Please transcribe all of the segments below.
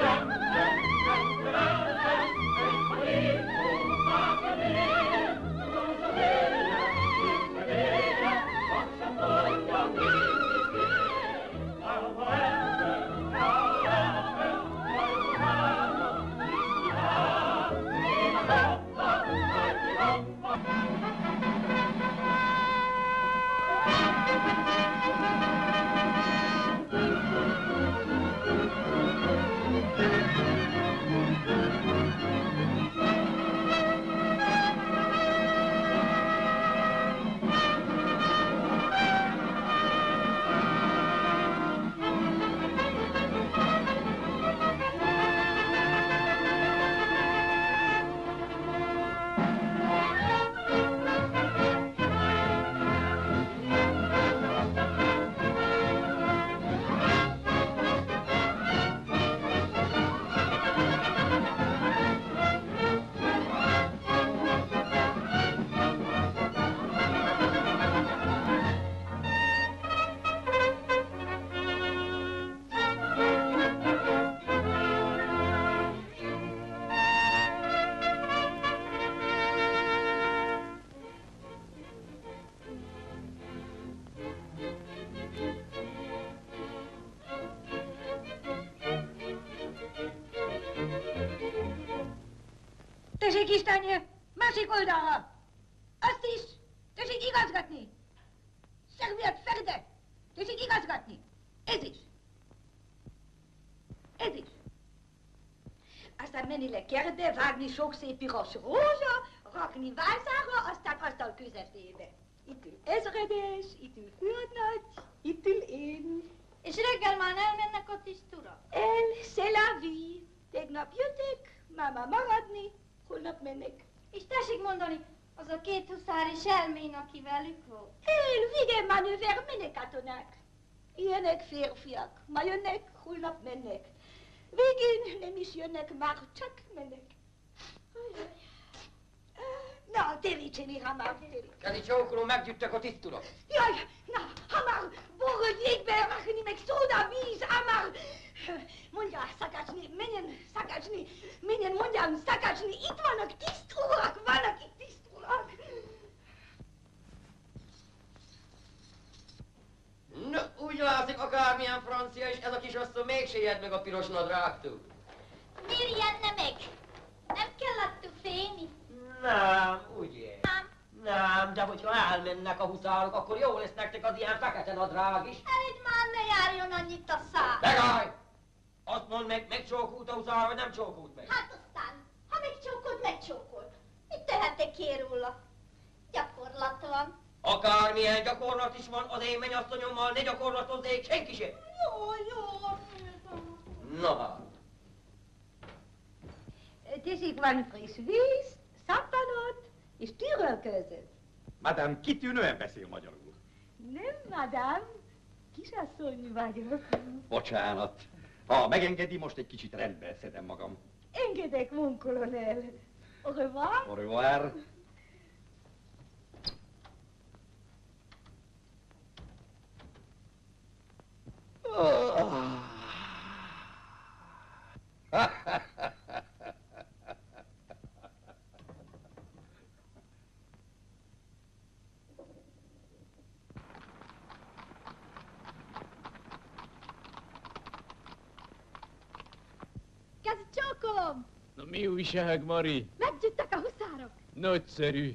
Tessék, Istányi, másik oldalra! Azt is! Tessék igazgatni! Szerviet Ferde! Tessék igazgatni! Ez is! Ez is! Aztán menni le kertbe, vágni sok szép piros rózsa, rakni válszára, aztán asztal közepébe. Itt ül ezredes, itt ül főnagy, itt ül én. És reggel már elmennek a tisztura? C'est la vie. Tegnap jöttek, máma maradni, holnap mennek. És tessék mondani, az a két huszár is elmén, aki velük volt? Vigyen manőver, mennek katonák. Ilyenek férfiak, ma jönnek, holnap mennek. Végén nem is jönnek, már csak mennek. Na, terítséni hamar, terítséni. Kedi csókoló, meggyűjtek a tiszturak. Jaj, na, hamar, borod jégbe rakni, meg szóda, víz, hamar. Mondja, szakácsni, menjen, mondjam, szakácsni, itt vannak tiszturak, vannak itt tiszturak. No, úgy látszik, akármilyen francia is, ez a kisasszony mégse ijed meg a piros nadrágtól. Miért ijedne meg? Nem kell attól félni? Nem, ugye? Nem, de hogyha elmennek a huszárok, akkor jó lesz nektek az ilyen fekete nadrág is. Előtt már ne járjon annyit a szám. Megállj! Azt mondd meg, megcsókult a huszár, vagy nem csókult meg? Hát aztán, ha megcsókolt, megcsókolt. Mit tehetek én róla? Gyakorlat van. Akármilyen gyakorlat is van, az én mennyasszonyommal ne gyakorlatozzék senki sem. Jó. Na hát. Tessék, van friss víz, szappanot és tűrölközött. Madame kitűnően beszél magyarul. Nem, madám, kisasszony vagyok. Bocsánat. Ha megengedi, most egy kicsit rendbe szedem magam. Engedek, mon colonel. Au revoir. Au revoir. Kezi csókolom! Na mi újság, Mari? Meggyűjtek a huszárok! Nagyszerű.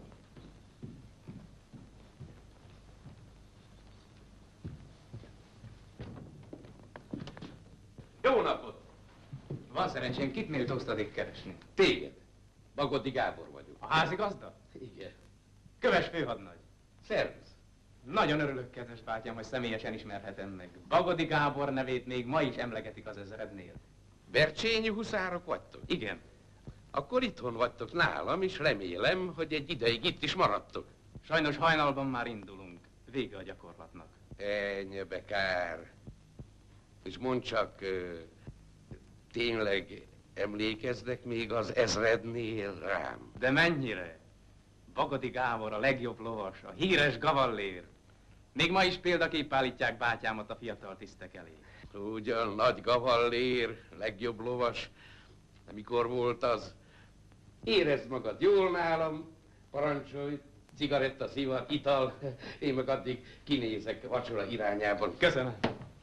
Jó napot! Van szerencsém, kit méltóztatik keresni? Téged. Bagodi Gábor vagyok. A házigazda? Igen. Köves főhadnagy. Szervusz. Nagyon örülök, kedves bátyám, hogy személyesen ismerhetem meg. Bagodi Gábor nevét még ma is emlegetik az ezerednél. Bercsényi huszárok vagytok? Igen. Akkor itthon vagytok nálam, és remélem, hogy egy ideig itt is maradtok. Sajnos hajnalban már indulunk. Vége a gyakorlatnak. Ennyibe kár. És mondd csak, tényleg emlékeznek még az ezrednél rám? De mennyire? Bagodi Gábor a legjobb lovas, a híres gavallér. Még ma is példakép állítják bátyámat a fiatal tisztek elé. Ugyan nagy gavallér, legjobb lovas. De mikor volt az? Érezd magad jól nálam, parancsolj, cigaretta, szivar, ital, én meg addig kinézek vacsora irányában. Köszönöm.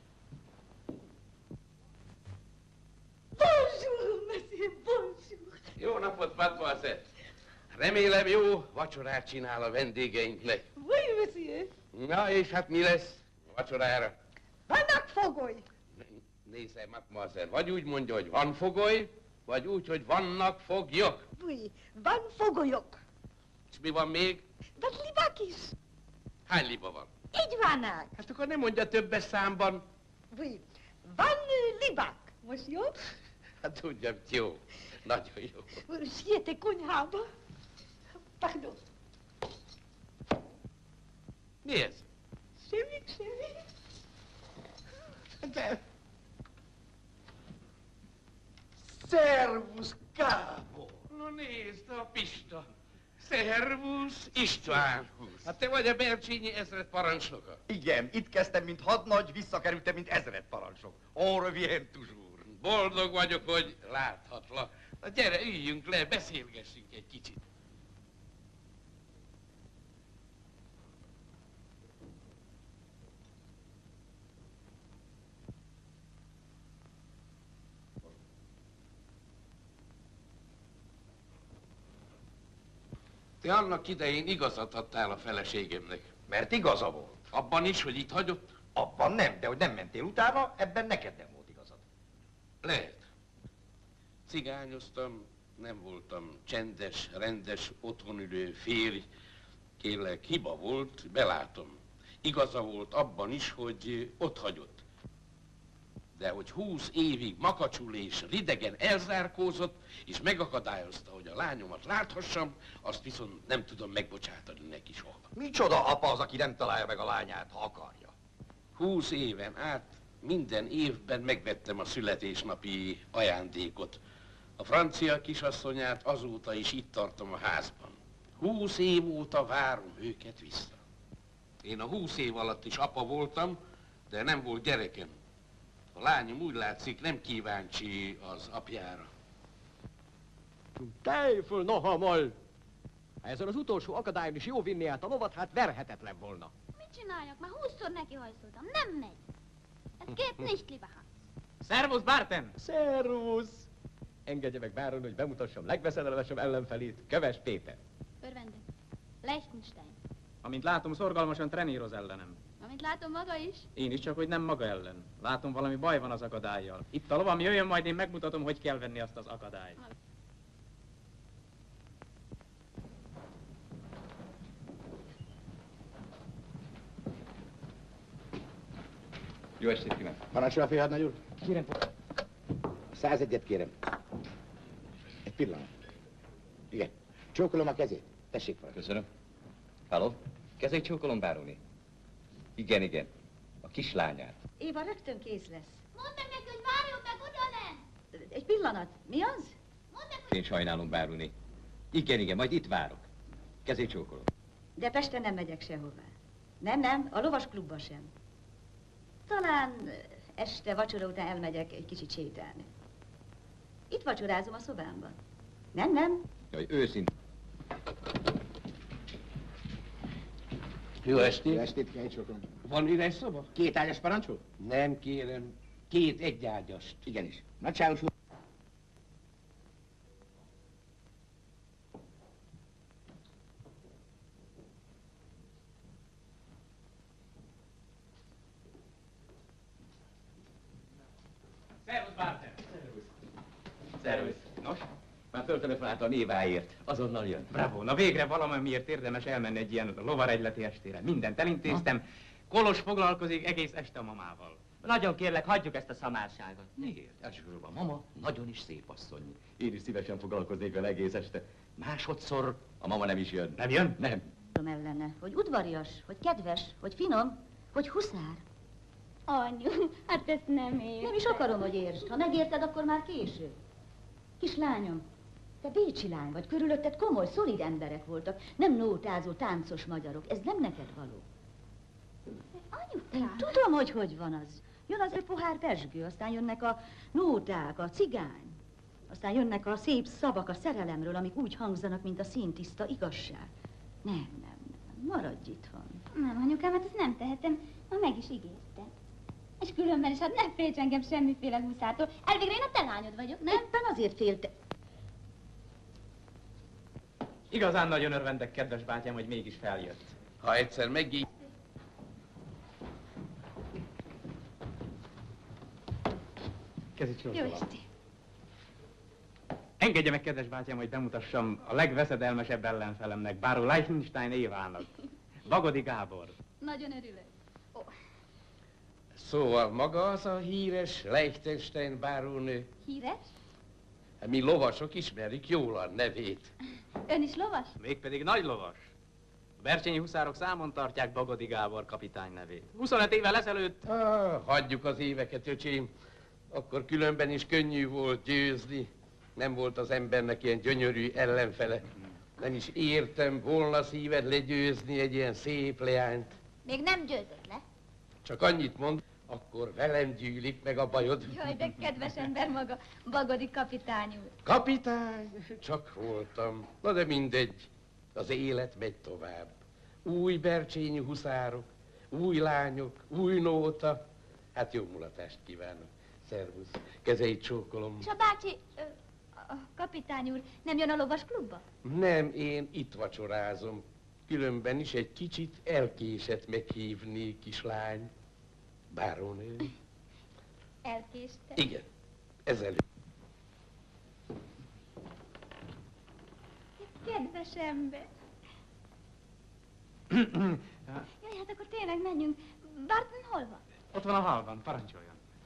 Bonjour, monsieur, bonjour. Jó napot, mademoiselle! Remélem jó vacsorát csinál a vendégeinknek. Oui, monsieur. Na, és hát mi lesz a vacsorára? Vannak fogoly. Nézze, mademoiselle, vagy úgy mondja, hogy van fogoly, vagy úgy, hogy vannak foglyok. Oui, van fogolyok. És mi van még? Van libák is. Hány liba van? Így vannak. Hát akkor nem mondja többes számban. Oui, van libák. Most jó? Hát tudjam, jó. Nagyon jó. Sietek konyhába. Pardon. Mi ez? Semmi, semmi. De... Szervusz, Gábor! No nézd, a Pista. Szervusz, István. Hát te vagy a Bercsényi ezred parancsnoka. Igen, itt kezdtem, mint hadnagy, visszakerültem, mint ezredparancsnok. On revient toujours. Boldog vagyok, hogy láthatlak. Na gyere, üljünk le, beszélgessünk egy kicsit. Te annak idején igazat adtál a feleségemnek. Mert igaza volt. Abban is, hogy itt hagyott? Abban nem, de hogy nem mentél utána, ebben neked nem volt igazad. Lehet. Cigányoztam, nem voltam csendes, rendes, otthonülő férj. Kérlek, hiba volt, belátom. Igaza volt abban is, hogy ott hagyott. De hogy 20 évig makacsul és ridegen elzárkózott, és megakadályozta, hogy a lányomat láthassam, azt viszont nem tudom megbocsátani neki soha. Micsoda apa az, aki nem találja meg a lányát, ha akarja? 20 éven át minden évben megvettem a születésnapi ajándékot. A francia kisasszonyát azóta is itt tartom a házban. 20 év óta várom őket vissza. Én a 20 év alatt is apa voltam, de nem volt gyerekem. A lányom úgy látszik nem kíváncsi az apjára. Kelj föl, nohamol! Ha ezen az utolsó akadályon is jó vinni át a lovat, hát verhetetlen volna. Mit csináljak? Már 20-szor nekihajszoltam. Nem megy. Ez geht nicht, lieber Hans. Szervusz, Bárten! Szervusz! Engedje meg, Báron, hogy bemutassam legveszedelmesebb ellenfelét, Köves Péter. Örvendek. Liechtenstein. Amint látom, szorgalmasan treníroz ellenem. Amint látom maga is. Én is, csak hogy nem maga ellen. Látom, valami baj van az akadállyal. Itt a lovam, jöjjön, majd én megmutatom, hogy kell venni azt az akadályt. Jó estét kívánok. Parancsol a főhadnagy úr? Kérem, 101-et kérem. Egy pillanat. Igen. Csókolom a kezét. Tessék fel. Köszönöm. Halló? Kezét csókolom, báróné. Igen, igen. A kislányát. Éva rögtön kész lesz. Mondd meg neki, hogy várjon meg oda lent. Egy pillanat. Mi az? Mondd meg, hogy... Én sajnálom, báróné. Igen, igen, majd itt várok. Kezét csókolom. De Pesten nem megyek sehová. Nem, a lovas klubba sem. Talán este vacsora után elmegyek egy kicsit sétálni. Itt vacsorázom a szobámban. Nem. Jaj, őszintén. Jó estét! Jó estét, kell csókolom. Van üres szoba? 2 ágyas parancsol? Nem kérem. 2 egyágyast. Igenis. Nagyságos úr. Szervusz, Bárten! Szervusz. Nos, már föltelefonálta a néváért. Azonnal jön. Bravo, na végre valamiért érdemes elmenni egy ilyen lovaregyleti estére. Mindent elintéztem. Kolos foglalkozik egész este a mamával. Nagyon kérlek, hagyjuk ezt a szamárságot. Miért? Elsősorban mama nagyon is szép asszony. Én is szívesen foglalkoznék vele egész este. Másodszor a mama nem is jön. Nem jön? Nem. Tudom ellene, hogy udvarias, hogy kedves, hogy finom, hogy huszár. Anyu, hát ezt nem értem. Nem is akarom, hogy értsd. Ha megérted, akkor már késő. Kislányom, te bécsi lány vagy, körülötted komoly, szolid emberek voltak, nem nótázó, táncos magyarok. Ez nem neked való. Anyukám. Tudom, hogy van az. Jön az 5 pohár pezsgő, aztán jönnek a nóták, a cigány. Aztán jönnek a szép szavak a szerelemről, amik úgy hangzanak, mint a színtiszta igazság. Nem, maradj itthon. Nem, anyukám, hát ezt nem tehetem. Ma meg is ígértem. És különben is, hát nem félts engem semmiféle huszától. Elvégre én a te lányod vagyok, nem? Éppen azért félte. Igazán nagyon örvendek, kedves bátyám, hogy mégis feljött. Ha egyszer megígy... Kezi Jó csókolom. estét. Engedje meg, kedves bátyám, hogy bemutassam a legveszedelmesebb ellenfelemnek, báró Leichenstein Évának. Bagodi Gábor. Nagyon örülök. Szóval maga az a híres Liechtenstein bárónő? Híres? Mi lovasok ismerjük jól a nevét. Ön is lovas? Mégpedig nagy lovas. A bercsényi huszárok számon tartják Bagodi Gábor kapitány nevét. 25 évvel ezelőtt... Hagyjuk az éveket, öcsém. Akkor különben is könnyű volt győzni. Nem volt az embernek ilyen gyönyörű ellenfele. Nem is értem volna szíved legyőzni egy ilyen szép leányt. Még nem győzött le. Csak annyit mond, akkor velem gyűlik meg a bajod. Jaj, de kedves ember maga, Bagodi kapitány úr. Kapitány? Csak voltam. Na de mindegy. Az élet megy tovább. Új bercsényi huszárok, új lányok, új nóta. Hát jó mulatást kívánok. Szervusz. Kezeit csókolom. És a bácsi, a kapitány úr nem jön a lovas klubba? Nem, én itt vacsorázom. Különben is egy kicsit elkésett meghívni, kislány. Bárónő. Elkéste? Igen, ezelőtt. Kedves ember. Jaj, hát akkor tényleg menjünk. Barton hol van? Ott van a halban, parancsoljon.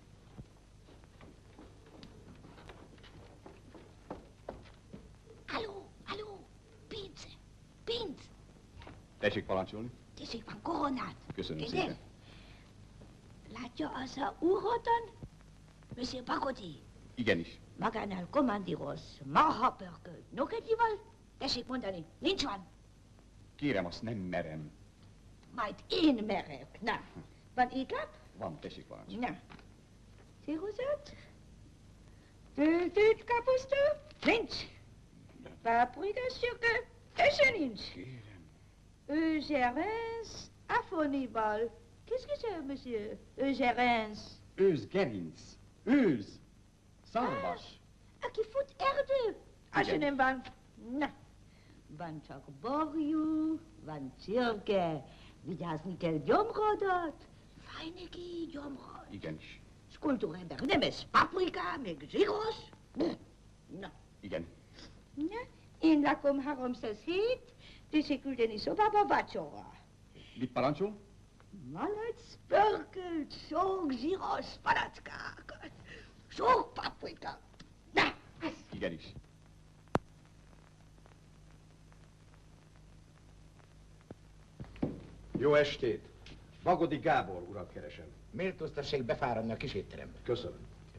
Aló, Pinc. Tessék parancsolni. Tessék, van koronát. Köszönöm Ide. szépen. Látja az a úrhoton? Monsieur Bagodi. Igenis. Magánál kommandíroz, marha pörkölt. Noketival? Tessék mondani, nincs van. Kérem, azt nem merem. Majd én merek. Na, van étlap? Van, tessék parancsolni. Na. Cirozat? Töltött kapuszta? Nincs. Paprika szürke? Ez se nincs. Kérem. Eugérens afonival. Qu'est-ce que c'est, monsieur? Eugérens. Őz gerinc. Őz. Szarvas. Aki fut erdő. Az se Igen. nem van. Na. Van csak borjú, van csirke. Vigyázni kell gyomrodat. Fáj neki gyomrod. Igenis. És kultúrember nem ez paprika, meg zsiros. Na. Igen. Na, én lakom 307, tessék küldeni szobába vacsora. Mit parancsol? Malac, pörkölt, sok zsíros palackákat, sok paprika. Na, ez. Igenis. Jó estét! Bagodi Gábor urat keresem. Méltóztassék befáradni a kis étterembe. Köszönöm.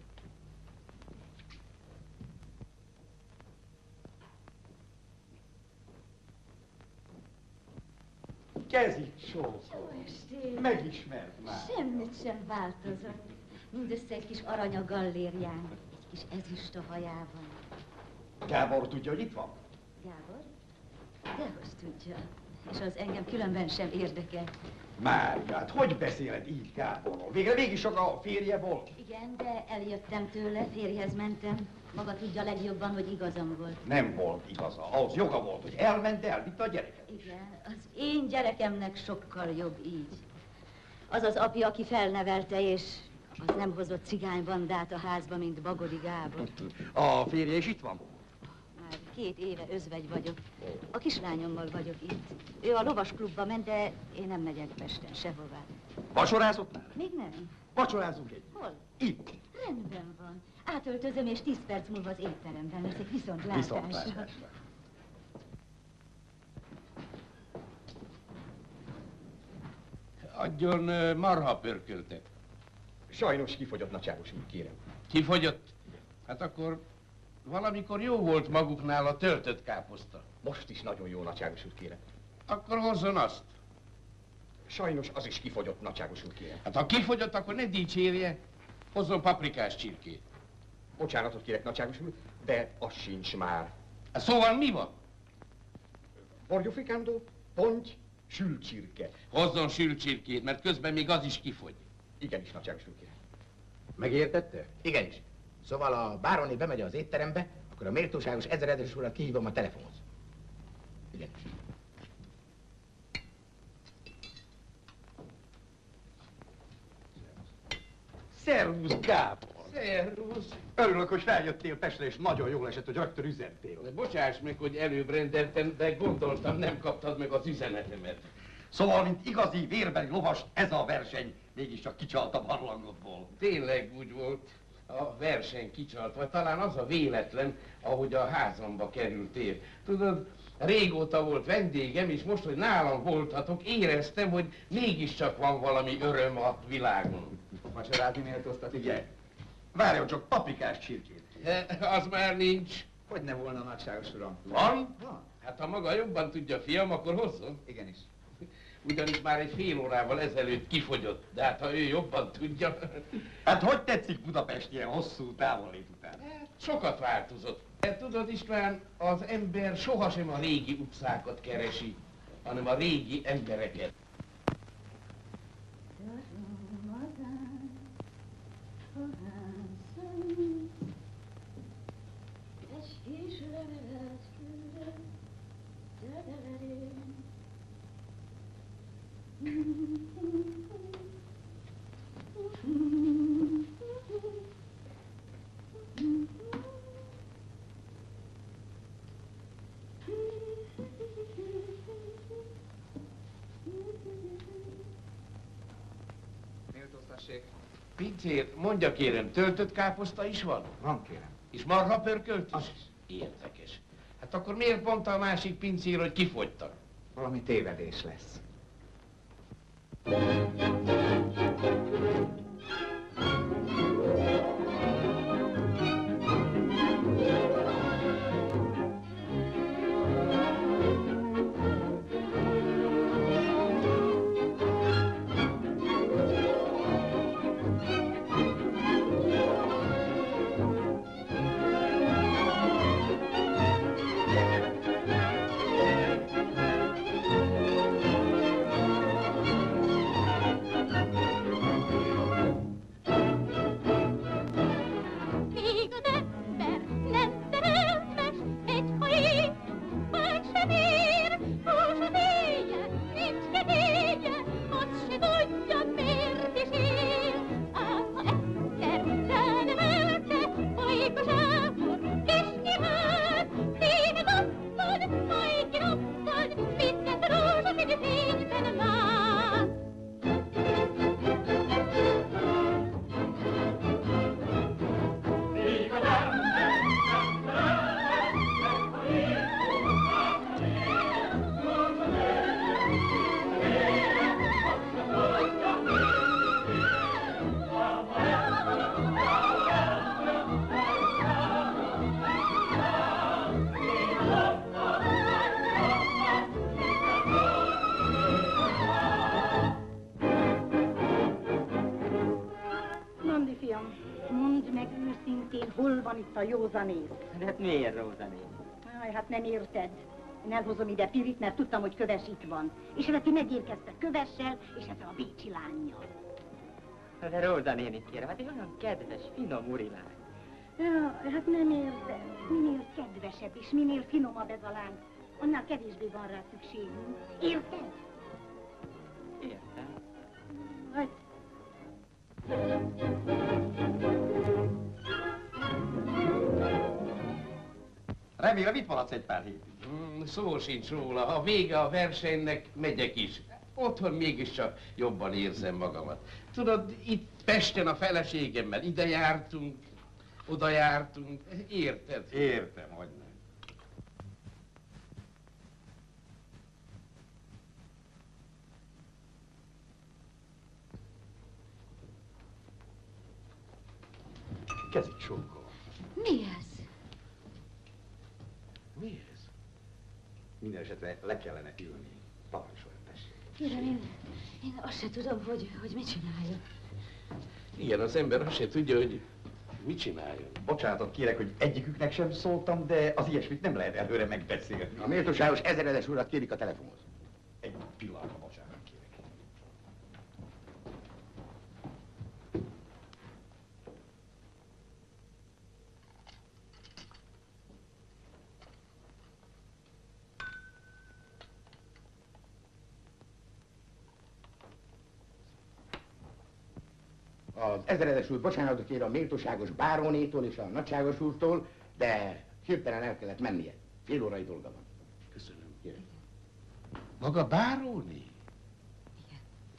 Kezi csókolom. Megismert már. Semmit sem változott. Mindössze egy kis arany a gallérián, egy kis ezüst a hajában. Gábor tudja, hogy itt van? Gábor? Dehogy tudja. És az engem különben sem érdekel. Máriát, hogy beszéled így Gáborról? Végre mégis csak a férje volt? Igen, de eljöttem tőle, férjhez mentem. Maga tudja legjobban, hogy igazam volt. Nem volt igaza. Ahhoz joga volt, hogy elment, elvitte a gyereket. Igen, az én gyerekemnek sokkal jobb így. Az az apja, aki felnevelte, és az nem hozott cigánybandát a házba, mint Bagodi Gábor. A férje is itt van? Már 2 éve özvegy vagyok. A kislányommal vagyok itt. Ő a lovas klubba ment, de én nem megyek Pesten sehová. Vacsorázott már? Még nem. Vacsorázunk egy. Hol? Itt. Rendben van. Átöltözöm, és 10 perc múlva az étteremben leszek viszontlátásra. Viszontlátásra. Adjon marha pörköltet. Sajnos kifogyott, nagyságos úr, kérem. Kifogyott? Hát akkor valamikor jó volt maguknál a töltött káposzta. Most is nagyon jó, nagyságos úr, kérem. Akkor hozzon azt. Sajnos az is kifogyott, nagyságos úr, kérem. Hát ha kifogyott, akkor ne dicsérje. Hozzon paprikás csirkét. Bocsánatot kérek, nagyságos úr, de az sincs már. Hát szóval mi van? Borjófikandó, ponty, sült csirke. Hozzon sült csirkét, mert közben még az is kifogy. Igenis, nagyságos úr, kérem. Megértette? Igenis. Szóval a bároné bemegy az étterembe, akkor a méltóságos ezeredes urat kihívom a telefonhoz. Igenis. Szervusz, Gábor! Szervusz! Örülök, hogy feljöttél Pestre, és nagyon jól esett, hogy rögtön üzentél. Bocsáss meg, hogy előbb rendeltem, de gondoltam, nem kaptad meg az üzenetemet. Szóval, mint igazi vérbeli lovas, ez a verseny mégiscsak kicsalt a barlangodból. Tényleg úgy volt. A verseny kicsalt, vagy talán az a véletlen, ahogy a házamba kerültél. Tudod, régóta volt vendégem, és most, hogy nálam voltatok, éreztem, hogy mégiscsak van valami öröm a világon. Vacsorázni méltóztat, igen? Várjon csak, paprikás csirkét. Az már nincs. Hogy ne volna, nagyságos uram? Van? Van. Hát ha maga jobban tudja, fiam, akkor hozzon. Igenis. Ugyanis már egy fél órával ezelőtt kifogyott, de hát ha ő jobban tudja... Hát hogy tetszik Budapest ilyen hosszú távollét után? Sokat változott. Tudod, István, az ember sohasem a régi utcákat keresi, hanem a régi embereket. Méltóztassék. Pincér, mondja kérem, töltött káposzta is van? Van, kérem. És marha pörkölt is? Az is. Érdekes. Hát akkor miért mondta a másik pincér, hogy kifogytak? Valami tévedés lesz. Itt a józanész. De hát miért józanész? Jaj, hát nem érted. Én elhozom ide Pirit, mert tudtam, hogy Köves itt van. És hát ti megérkeztek Kövessel, és ezzel a bécsi lánnyal. De Róza néni, kérem, hát egy olyan kedves, finom urilány. Ja, hát nem érted. Minél kedvesebb és minél finomabb ez a lány, annál kevésbé van rá szükségünk. Érted? Értem. Hogy? Remélem itt maradsz egy pár hétig. Szó sincs róla. Ha vége a versenynek, megyek is. Otthon mégiscsak jobban érzem magamat. Tudod, itt Pesten a feleségemmel ide jártunk, oda jártunk. Érted? Értem, hogy nem. Kezit csókol. Mi ez? Mi ez? Minden esetre le kellene ülni. Parancsoljon, tessék. Kérem, én azt se tudom, hogy mit csináljak. Igen, az ember azt se tudja, hogy mit csináljon. Bocsánatot kérek, hogy egyiküknek sem szóltam, de az ilyesmit nem lehet előre megbeszélni. A méltóságos ezredes urat kérik a telefonhoz. Egy pillanatra, bocsánat kérek. Az ezredes úr bocsánatot kér a méltóságos bárónétól és a nagyságos úrtól, de hirtelen el kellett mennie. Fél órai dolga van. Köszönöm. Kérem. Maga báróné? Igen.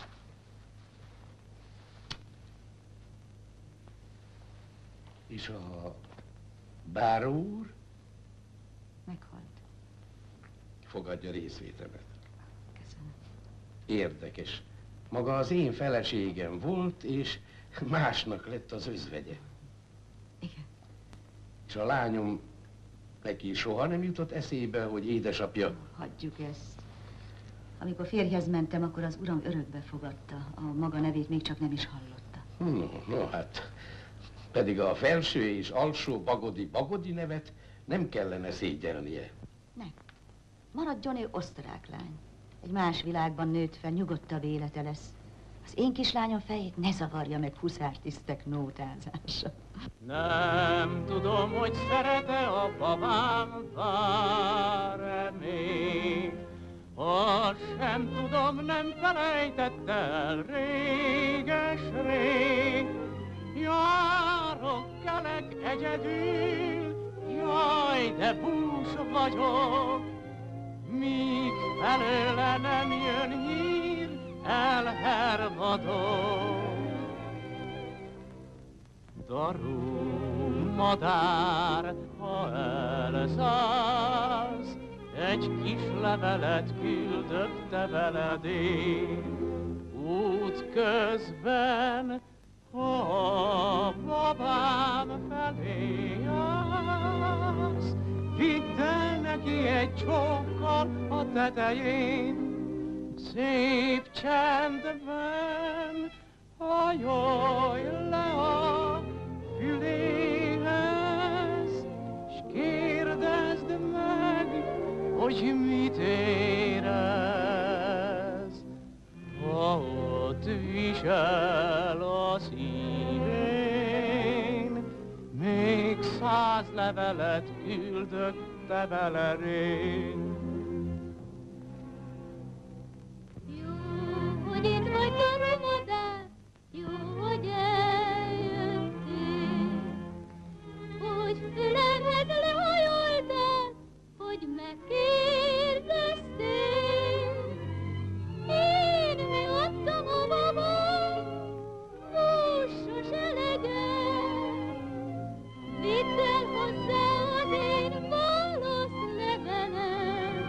És a báró úr? Meghalt. Fogadja részvétemet. Köszönöm. Érdekes. Maga az én feleségem volt, és másnak lett az özvegye. Igen. És a lányom neki soha nem jutott eszébe, hogy édesapja... Hagyjuk ezt. Amikor férjhez mentem, akkor az uram örökbe fogadta. A maga nevét még csak nem is hallotta. No, hát... Pedig a felső és alsó bagodi nevet nem kellene szégyelnie. Nem. Maradjon ő osztrák lány. Egy más világban nőtt fel, nyugodtabb élete lesz. Az én kislányom fejét ne zavarja meg huszártisztek nótázása. Nem tudom, hogy szeret-e a babám, vár-e még. Azt sem tudom, nem felejtett el réges-rég. Járok, kelek egyedül, jaj, de bús vagyok. Míg felőle nem jön hír, elhervadok. Darú madár, ha elszállsz, egy kis levelet küldök te veled én. Út közben, ha a babám felé jársz, vidd el neki egy csókkal a tetején. Szép csendben hajolj le a füléhez, s kérdezd meg, hogy mit érez. Ha ott visel a szívén, még 100 levelet küldök te veled én. Hogy itt vagy körülmodár, jó, hogy eljöttél, hogy fülemhez lehajoltál, hogy megkérdeztél. Én megadtam a babám, most eleget, vidd el hozzá az én válaszlevelem.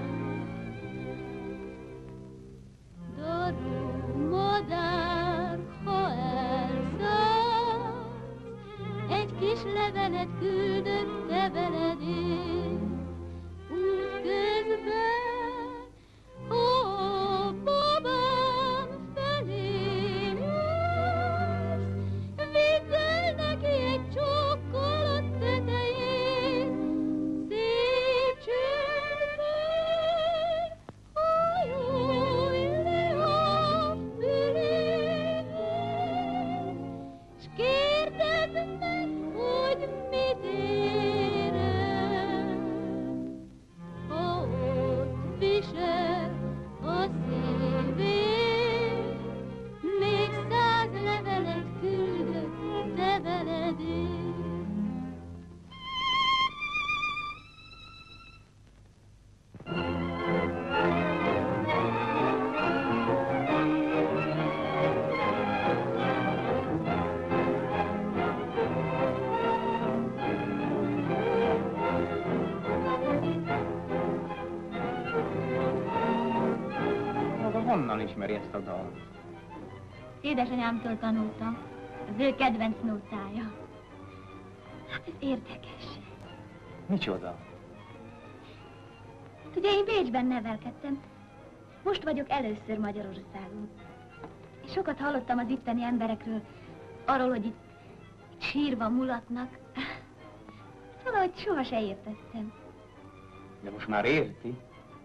Darú madár, ha elszállsz, egy kis levelet küldök te veled én. Út közben, a babám felé jársz, vidd el neki egy csókkal a tetején. Szép csendben hajolj le a füléhez, s kérdedd meg, hogy mit érez. Ha ott visel a szívén, még 100 levelet küldök te veled én. Maga honnan ismeri ezt a dalt? Édesanyámtól tanultam. Az ő kedvenc nótája. Hát ez érdekes. Micsoda? Ugye én Bécsben nevelkedtem. Most vagyok először Magyarországon. Sokat hallottam az itteni emberekről, arról, hogy itt sírva mulatnak. Valahogy soha se értettem. De most már érti?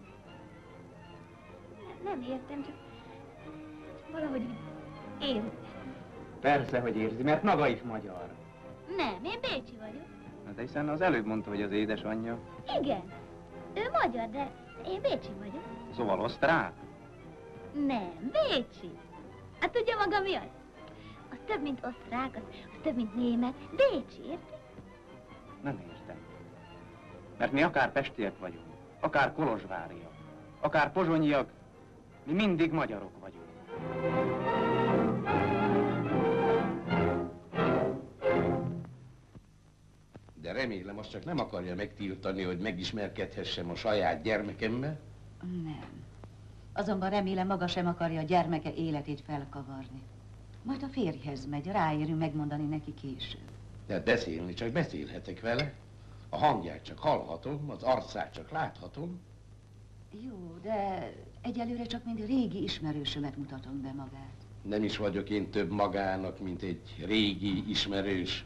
Nem értem, csak valahogy érzem. Persze, hogy érzi, mert maga is magyar. Nem, én bécsi vagyok. Hát hiszen az előbb mondta, hogy az édesanyja. Igen, ő magyar, de én bécsi vagyok. Szóval osztrák? Nem, bécsi. Hát tudja maga mi az? Az több, mint osztrák, az több, mint német. Bécsi, érti? Nem értem. Mert mi akár pestiek vagyunk, akár kolozsváriak, akár pozsonyiak, mi mindig magyarok vagyunk. De remélem, azt csak nem akarja megtiltani, hogy megismerkedhessem a saját gyermekemmel? Nem. Azonban remélem, maga sem akarja a gyermeke életét felkavarni. Majd a férjhez megy, ráérünk megmondani neki később. Tehát beszélni csak beszélhetek vele. A hangját csak hallhatom, az arcát csak láthatom. Jó, de egyelőre csak mind régi ismerősömet mutatom be magát. Nem is vagyok én több magának, mint egy régi ismerős.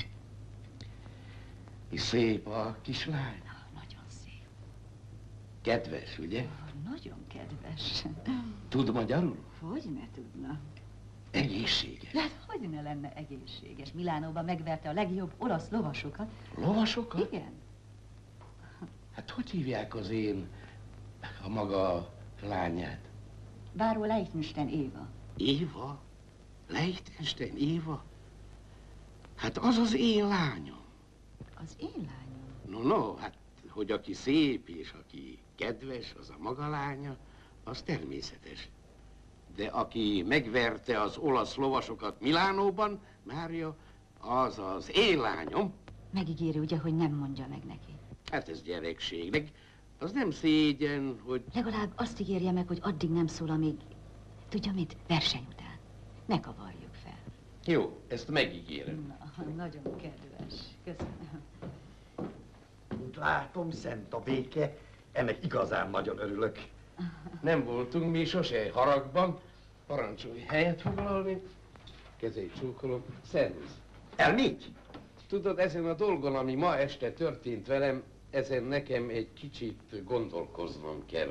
És szép a kislány. Nagyon szép. Kedves, ugye? Nagyon kedves. Tud magyarul? Hogy ne tudna? Egészséges. Hát hogy ne lenne egészséges? Milánóban megverte a legjobb olasz lovasokat. Lovasokat? Igen. Hát hogy hívják az én, a maga lányát? Báró Liechtenstein Éva. Éva? Liechtenstein Éva? Hát az az én lányom. Az én lányom? No, hát, hogy aki szép és aki kedves, az a maga lánya, az természetes. De aki megverte az olasz lovasokat Milánóban, Mária, az az én lányom. Megígéri ugye, hogy nem mondja meg neki. Hát ez gyerekség, meg az nem szégyen, hogy... Legalább azt ígérje meg, hogy addig nem szól, amíg... Tudja mit? Verseny után. Ne kavarjuk fel. Jó, ezt megígérem. Na, nagyon kedves. Köszönöm. Mint látom, szent a béke, ennek igazán nagyon örülök. Nem voltunk mi sose haragban. Parancsolj helyet foglalni. Kezét csókolom. Szervusz. Elmégy? Tudod, ezen a dolgon, ami ma este történt velem, ezen nekem egy kicsit gondolkoznom kell.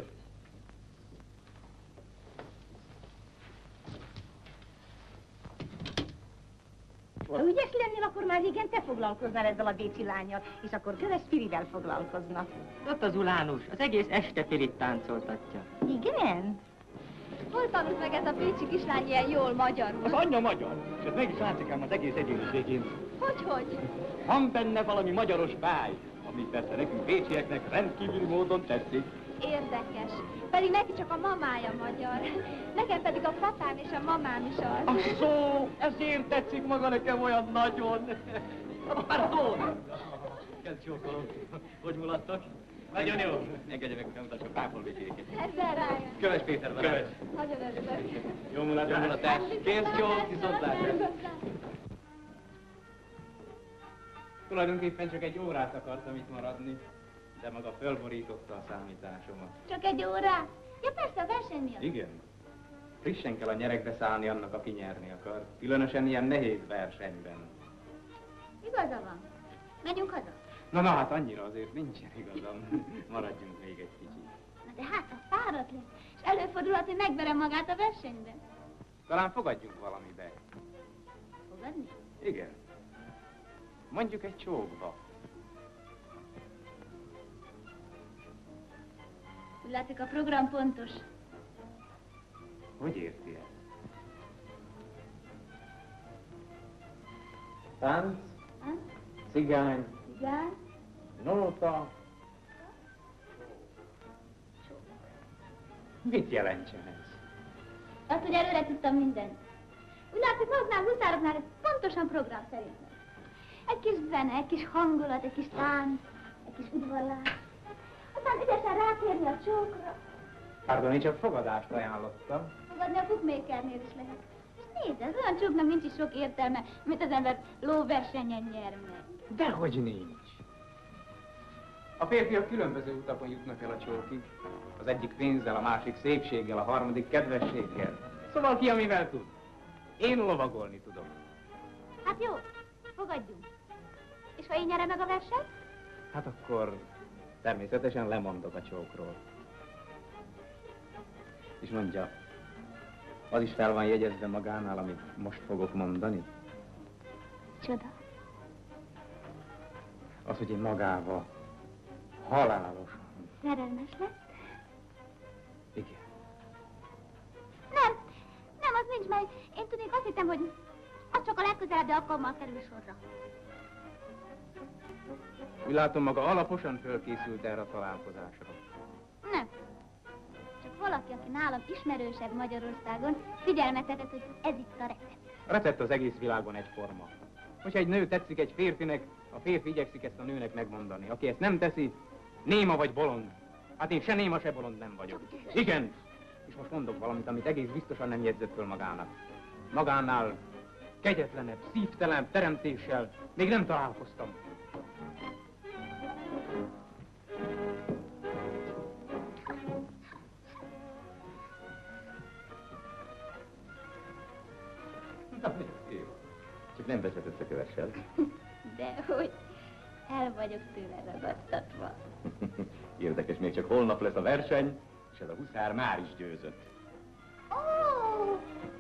Ha ügyes lennél, akkor már régen te foglalkoznál ezzel a bécsi lánnyal, és akkor Köves Firivel foglalkozna. Ott az Ulánus, az egész este Firit táncoltatja. Igen? Hol tanult meg ez a bécsi kislány ilyen jól magyarul? Az anyja magyar, és ez meg is látszik ám az egész egyéniségén. Hogy? Van benne valami magyaros báj, ami persze nekünk bécsieknek rendkívül módon tetszik. Érdekes. Pedig neki csak a mamája magyar. Nekem pedig a papám és a mamám is az. Ach szó, ezért tetszik maga nekem olyan nagyon. Pardon! Kezd csókolom. Hogy mulattak? Nagyon jó. Engedje meg, hogy mutassam Pápolvikéket. Ezzel rájön. Köves Péter barát. Nagyon örülök. Jó mulatás. Kész csók, viszontlátásra. Tulajdonképpen csak egy órát akartam itt maradni, de maga fölborította a számításomat. Csak egy órát? Ja persze, a verseny miatt. Igen. Frissen kell a nyerekbe szállni annak, aki nyerni akar. Különösen ilyen nehéz versenyben. Igaza van. Menjünk haza. Na, hát annyira azért nincsen igazam. Maradjunk még egy kicsit. Na de hát, ha fáradt lesz, és előfordulhat, hogy megverem magát a versenyben. Talán fogadjunk valamibe. Fogadni? Igen. Mondjuk egy csókba. Úgy látszik, a program pontos. Hogy érti ezt? Tánc, cigány, Igen? nóta. Mit jelentsen ez? Azt, hogy előre tudtam mindent. Úgy látszik, magnál, huszároknál ez pontosan program szerint. Egy kis zene, egy kis hangulat, egy kis tánc, egy kis udvarlás. Aztán ügyesen rátérni a csókra. Pardon, én csak fogadást ajánlottam. Fogadni a bookmakernél is lehet. És nézd, ez olyan csóknak nincs is sok értelme, mint az ember lóversenyen nyer meg. Dehogy nincs. A férfiak különböző utakon jutnak el a csókig. Az egyik pénzzel, a másik szépséggel, a harmadik kedvességgel. Szóval ki, amivel tud. Én lovagolni tudok. Hát jó, fogadjunk. És ha én nyerem meg a versenyt? Hát akkor természetesen lemondok a csókról. És mondja, az is fel van jegyezve magánál, amit most fogok mondani? Csoda. Az, hogy én magával halálosan. Szerelmes lesz? Igen. Nem, az nincs, mert én tudnék, azt hittem, hogy az csak a legközelebbi alkalommal kerül sorra. Úgy látom, maga alaposan fölkészült erre a találkozásra. Nem. Csak valaki, aki nálam ismerősebb Magyarországon, figyelmeztetett, hogy ez itt a recept. A recept az egész világon egyforma. Hogyha egy nő tetszik egy férfinek, a férfi igyekszik ezt a nőnek megmondani. Aki ezt nem teszi, néma vagy bolond. Hát én se néma, se bolond nem vagyok. Igen. És most mondok valamit, amit egész biztosan nem jegyzett föl magának. Magánál kegyetlenebb, szívtelenebb teremtéssel még nem találkoztam. Csak nem vezetett a kövessel. Dehogy, el vagyok tőle ragadtatva. Érdekes, még csak holnap lesz a verseny, és ez a huszár már is győzött. Oh!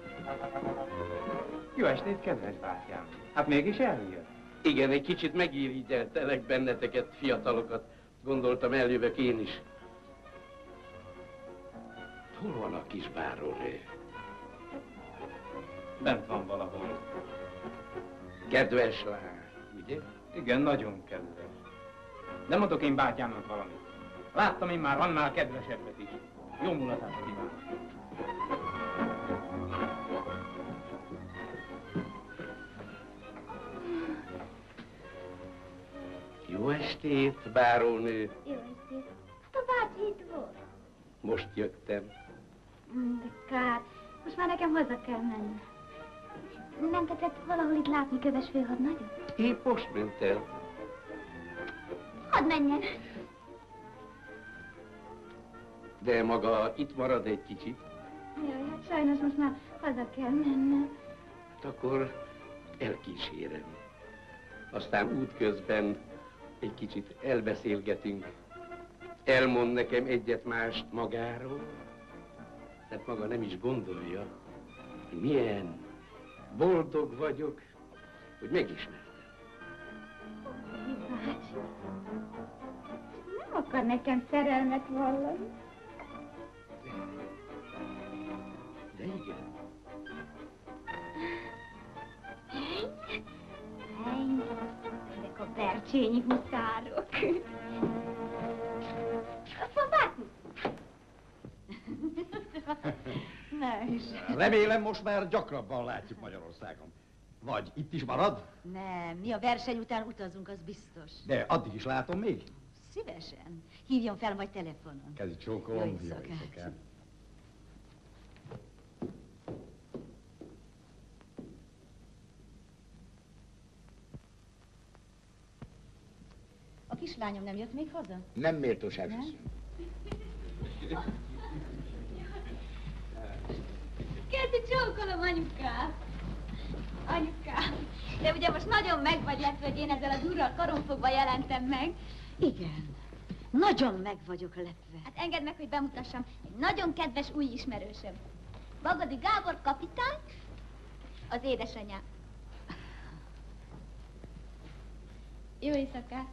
Jó estét, kedves bátyám! Hát mégis eljött. Igen, egy kicsit megirigyeltelek benneteket, fiatalokat. Gondoltam, eljövök én is. Hol van a kis bárónő? Bent van valahol. Kedves lány, ugye? Igen, nagyon kedves. Nem mondok én bátyámnak valamit. Láttam én már annál kedvesebbet is. Jó mulatást kívánok. Jó estét, bárónő. Jó estét. A bácsi itt volt. Most jöttem. De kár. Most már nekem haza kell menni. Nem tetszett valahol itt látni köves főhadnagyot? Épp most ment el. Hadd menjen. De maga itt marad egy kicsit. Jaj, hát sajnos most már haza kell mennem. Akkor elkísérem. Aztán útközben egy kicsit elbeszélgetünk. Elmond nekem egyet-mást magáról, mert maga nem is gondolja, hogy milyen boldog vagyok, hogy megismertem. Bácsi, nem akar nekem szerelmet vallani. De igen. Ennyi. Ezek a bercsényi huszárok. Bácsi! Na is. Remélem, most már gyakrabban látjuk Magyarországon. Vagy itt is marad? Nem, mi a verseny után utazunk, az biztos. De addig is látom még. Szívesen. Hívjon fel majd telefonon. Kezi csókolom. Jó éjszakát. A kislányom nem jött még haza? Nem méltóságos. Kezi csókolom, anyukám. Anyukám, de ugye most nagyon meg vagy lepve, hogy én ezzel az úrral karonfogva jelentem meg. Igen. Nagyon meg vagyok lepve. Hát engedd meg, hogy bemutassam egy nagyon kedves új ismerősöm. Bagadi Gábor kapitány, az édesanyám. Jó éjszakát!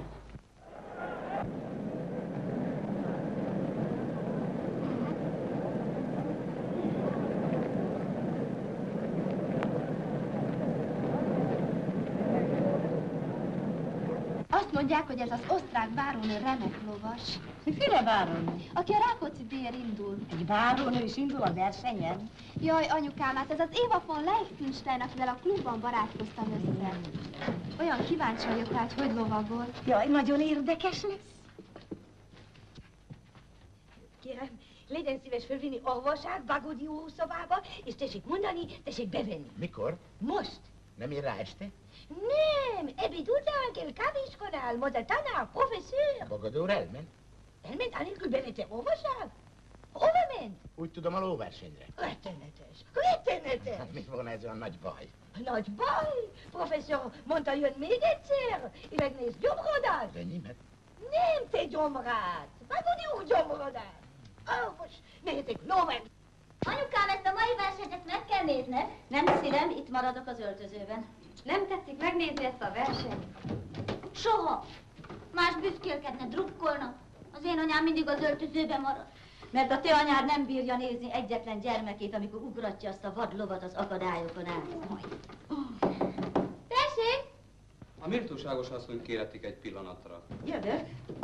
Azt mondják, hogy ez az osztrák bárónő remek lovas. Miféle bárónő? Aki a Rákóczi díjért indul. Egy bárónő is indul a versenyen? Jaj, anyukám, hát ez az Eva von Leichenstein, akivel a klubban barátkoztam össze. Olyan kíváncsi vagyok rá, hogy lovagol. Jaj, nagyon érdekes lesz. Kérem, legyen szíves fölvinni orvosát Bagodi úr szobába, és tessék mondani, tessék bevenni. Mikor? Most. Nem ér rá este? Nem, ebéd után kell kávéskodás. mademoiselle Tanár, professzor. Bagadóra elment? Elment, anélkül bevétel olvasság? Hova ment? Úgy tudom, a lóversenyre. Rettenetes, rettenetes. Mi van ez a nagy baj? Nagy baj. Professzor mondta, jön még egyszer, és megnéz gyomrodat. De nyimet? Nem te gyomrát, Bagodi úr gyomrodát. Most mehetek lóver. Anyukám, ezt a mai versenyt ezt meg kell nézned. Nem szívem, itt maradok az öltözőben. Nem tetszik megnézni ezt a versenyt? Soha. Más büszkélkedne, drukkolna. Az én anyám mindig az öltözőben marad. Mert a te anyád nem bírja nézni egyetlen gyermekét, amikor ugratja azt a vadlovat az akadályokon át. Majd. Tessék! A méltóságos asszony kéretik egy pillanatra. Jövök.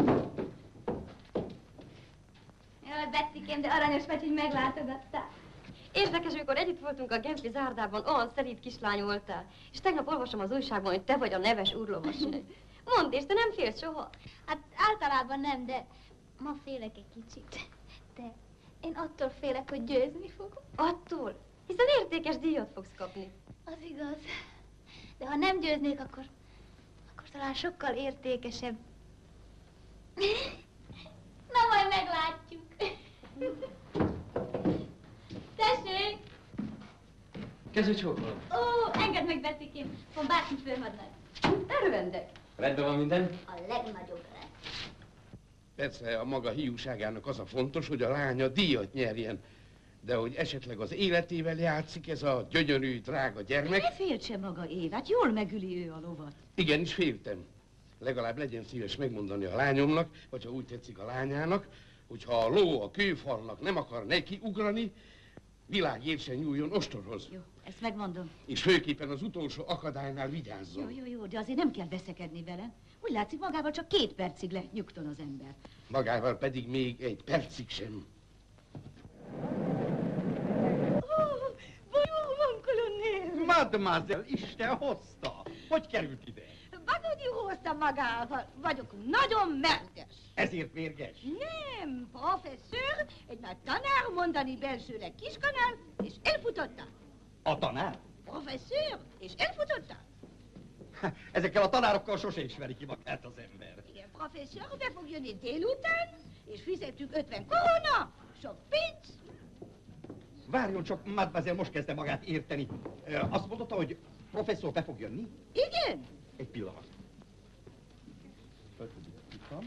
Jaj, Bettikém, de aranyos vagy, hogy meglátogattál. Érdekes, amikor együtt voltunk a Genfi zárdában, olyan szerint kislány voltál. És tegnap olvasom az újságban, hogy te vagy a neves úrlovasnő. Mondd, és te nem félsz soha? Hát általában nem, de ma félek egy kicsit. De én attól félek, hogy győzni fogok. Attól? Hiszen értékes díjat fogsz kapni. Az igaz. De ha nem győznék, akkor talán sokkal értékesebb. Na, majd meglátjuk. Tessék! Kezű csókolom. Ó, engedd meg, Bettikém, von bárki főhadnagy. Örvendek. Rendben van minden? A legnagyobb rend. Persze a maga hiúságának az a fontos, hogy a lánya díjat nyerjen. De hogy esetleg az életével játszik ez a gyönyörű, drága gyermek... Ne féltse maga Évát, jól megüli ő a lovat. Igenis féltem. Legalább legyen szíves megmondani a lányomnak, vagy ha úgy tetszik a lányának, hogyha a ló a kőfalnak nem akar neki ugrani, világért sem nyúljon ostorhoz. Jó, ezt megmondom. És főképpen az utolsó akadálynál vigyázzon. Jó, de azért nem kell veszekedni vele. Úgy látszik, magával csak 2 percig lehet nyugton az ember. Magával pedig még egy percig sem. Bonjour, mon colonel. Mademoiselle, Isten hozta. Hogy került ide? Bagodi hozta magával. Vagyok nagyon merges. Ezért mérges? Nem, professzor, egy nagy tanár mondani belsőleg kiskanál, és elfutotta. A tanár? Professzor, és elfutotta. Ezekkel a tanárokkal sose ismeri ki magát az ember. Igen, professzor, be fog jönni délután, és fizettük 50 korona, sok pénz. Várjon csak, mademoiselle most kezdte magát érteni. Azt mondotta, hogy professzor be fog jönni? Igen. Egy pillanat. Professzor.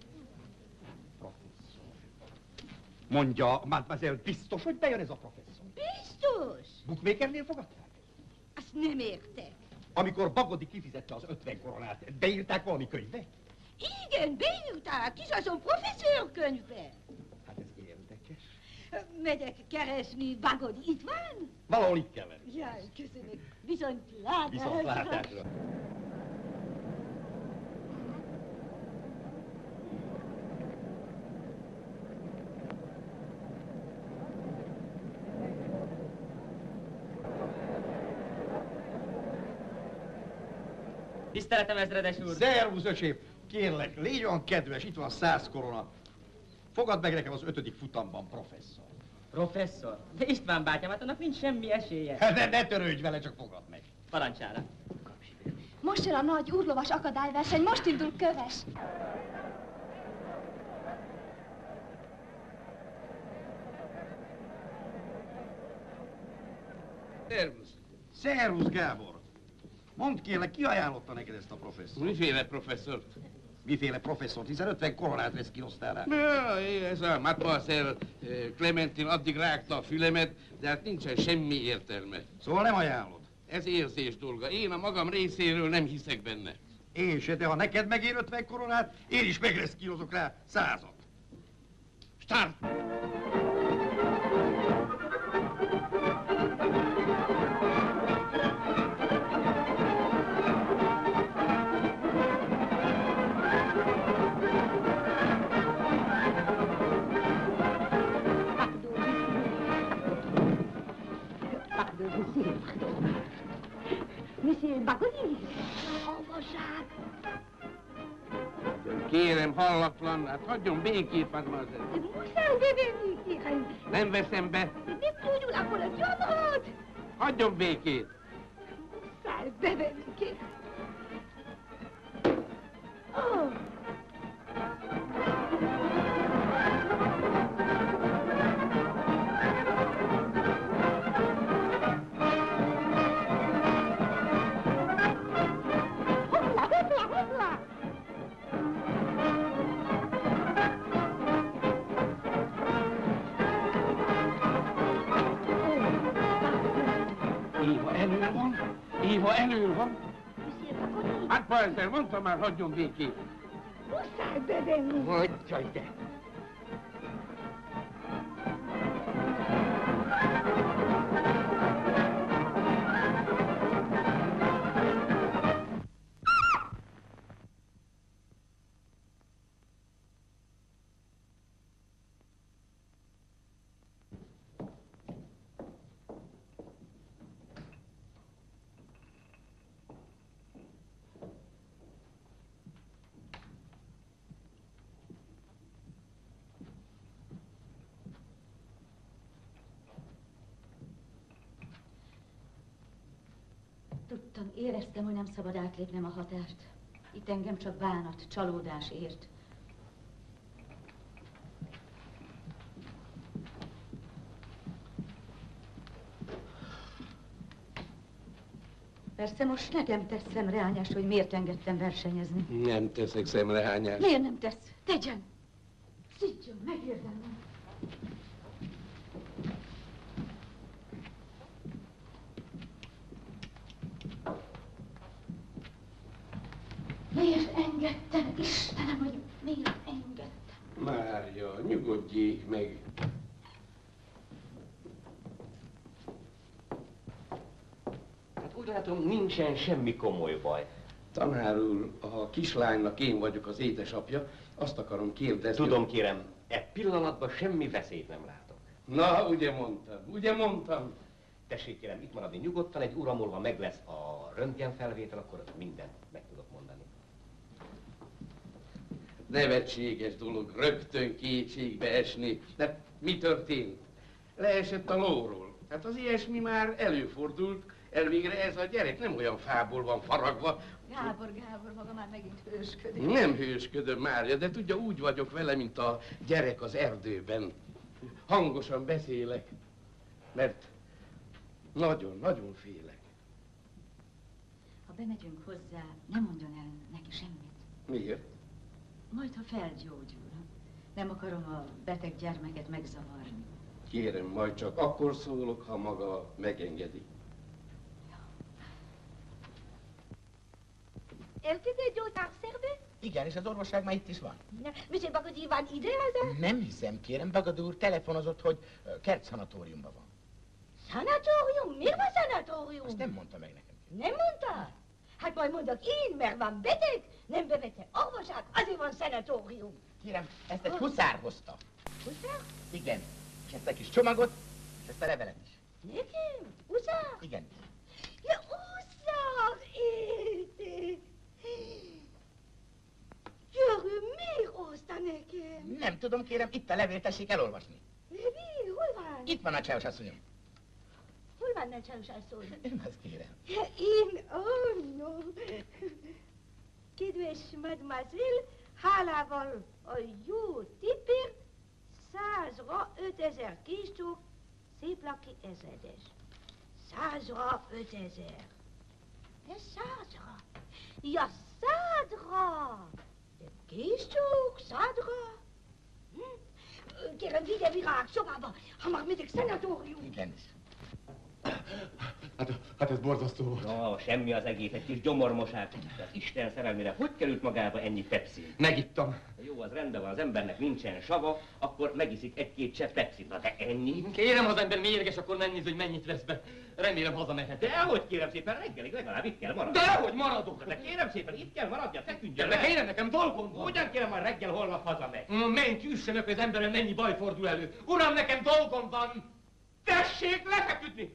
Mondja, mademoiselle, biztos, hogy bejön ez a professzor? Biztos. Bookmakernél fogadták? Azt nem értek. Amikor Bagodi kifizette az 50 koronát, beírták valami könyvbe? Igen, beírták, kisasszony professzor könyvbe. Hát ez érdekes. Megyek keresni, Bagodi itt van? Valahol itt kell lenni. Jaj, köszönöm. Viszontlátásra. Viszontlátásra. Tiszteletem, ezredes úr! Szervusz, öcsém! Kérlek, légy olyan kedves, itt van 100 korona. Fogadd meg nekem az 5. futamban, professzor. Professzor? De István bátyám, hát annak nincs semmi esélye. Ne törődj vele, csak fogadd meg. Parancsára. Most jön a nagy úrlovas akadályverseny, most indul köves. Szervusz. Szervusz, Gábor. Mondd kérlek, ki ajánlotta neked ezt a professzort? Miféle professzort? Miféle professzort, hiszen 50 koronát vesz ki rá. Ja, ez a mademoiselle Clementine addig rágta a fülemet, de hát nincsen semmi értelme. Szóval nem ajánlod? Ez érzés dolga. Én a magam részéről nem hiszek benne. Én se, de ha neked megér 50 koronát, én is megreszkírozok rá 100-at. Start! Monsieur Bagodi, olvassák! Kérem, hallatlan, hát hagyjon békét, mademoiselle. Muszáj bevenni, kérem. Nem veszem be. Nem tudjuk akkor a gyomrot. Hagyjon békét. Muszáj bevenni, kérem. Néha elől van. Hát Pajzer, mondtam már, hagyjon békét. Muszáj bevenni. Hagyja ide. Tudtam, éreztem, hogy nem szabad átlépnem a határt. Itt engem csak bánat, csalódás ért. Persze most nekem tesz szemrehányást, hogy miért engedtem versenyezni. Nem teszek szemrehányást. Miért nem tesz? Tegyen! Szidjon, megérdemlem. Miért engedtem, Istenem, hogy miért engedtem? Mária, nyugodjék meg. Hát úgy látom, nincsen semmi komoly baj. Tanár úr, a kislánynak én vagyok az édesapja, azt akarom kérdezni. Tudom, kérem, e pillanatban semmi veszélyt nem látok. Na, ugye mondtam. Tessék, kérem, itt maradni nyugodtan, egy óra múlva meg lesz a röntgenfelvétel, akkor mindent meg tudok mondani. Nevetséges dolog rögtön kétségbe esni. De mi történt? Leesett a lóról. Hát az ilyesmi már előfordult. Elvégre ez a gyerek nem olyan fából van faragva. Gábor, maga már megint hősködik. Nem hősködöm, Mária, de tudja, úgy vagyok vele, mint a gyerek az erdőben. Hangosan beszélek, mert nagyon félek. Ha bemegyünk hozzá, ne mondjon el neki semmit. Miért? Majd, ha felgyógyul. Nem akarom a beteg gyermeket megzavarni. Kérem, majd csak akkor szólok, ha maga megengedi. Elkezdett gyógyszerbe? Igen, és az orvosság már itt is van. Monsieur Bagodi van ide haza? Nem hiszem, kérem, Bagad úr telefonozott, hogy kertszanatóriumban van. Szanatórium? Miért van szanatórium? Azt nem mondta meg nekem. Nem mondta? Hát majd mondok én, mert van beteg, nem bevette orvosát, azért van szanatórium. Kérem, ezt egy huszár hozta. Huszár? Igen. És ezt a kis csomagot, és ezt a levelet is. Nekem? Huszár? Igen. Ja, huszár! Györű, miért hozta nekem? Nem tudom, kérem, itt a levél, tessék elolvasni. Levél? Hol van? Itt van a csajos asszonyom. Hol van a csajos asszony? Ön az, kérem. Ja, én? Oh, no. Kedves mademoiselle, hálával a jó tippért 100-ra 5000 kiscsók, szép laki ezredes. 100-ra 5000. Ez 100-ra. Ja, 100-ra. De kiscsók, 100-ra. Kérem, vigye virág szobába, ha már mindig szanatórium. Igen. Hát ez borzasztó. No, semmi az egész, egy kis gyomormosás. De az Isten szerelmére hogy került magába ennyi Pepsi? Megittam. Jó, az rendben van, az embernek nincsen sava, akkor megiszik egy-két csepp Pepsit. Na de ennyi? Kérem, az ember mérges, akkor nem néz, hogy mennyit vesz be. Remélem hazamehet. Dehogy kérem szépen, reggelig legalább itt kell maradni. Dehogy maradok! De kérem szépen, itt kell maradnia, feküdjön De kérem, nekem dolgom van. Ugyan kérem, majd reggel holnap hazamegy. Menj, üssenek, hogy az emberen mennyi baj fordul elő. Uram, nekem dolgom van. Tessék lefeküdni!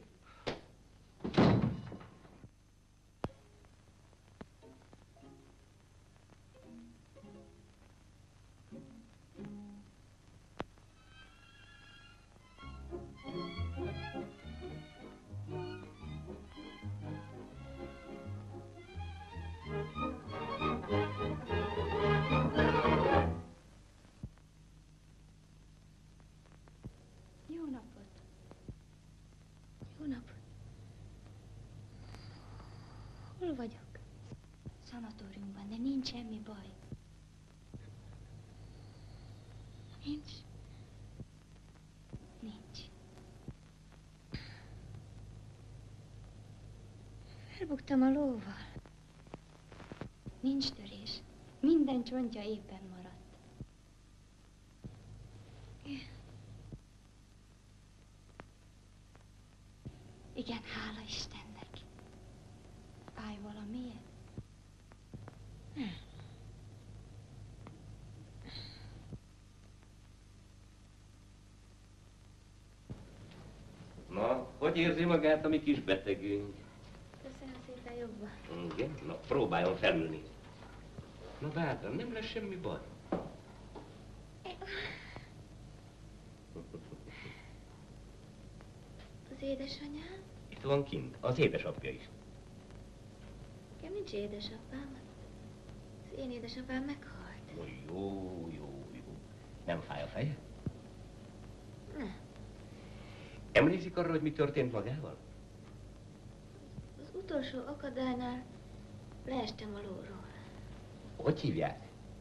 Jó napot! Jó napot! Hol vagyok? Szanatóriumban, de nincs semmi baj. Nincs. Nincs. Felbuktam Fogtam a lóval. Nincs törés. Minden csontja éppen maradt. Igen, hála Istennek. Fáj valamiért? Na, hogy érzi magát a mi kis betegünk? Köszönöm szépen, jobban. Igen? Na, próbáljon felülni. Na, bátran, nem lesz semmi baj. Az édesanyám? Itt van kint, az édesapja is. Nekem nincs édesapám. Az én édesapám meghalt. Jó. Nem fáj a feje? Nem. Emlékszik arra, hogy mi történt magával? Az utolsó akadálynál leestem a lóról. Hogy hívják?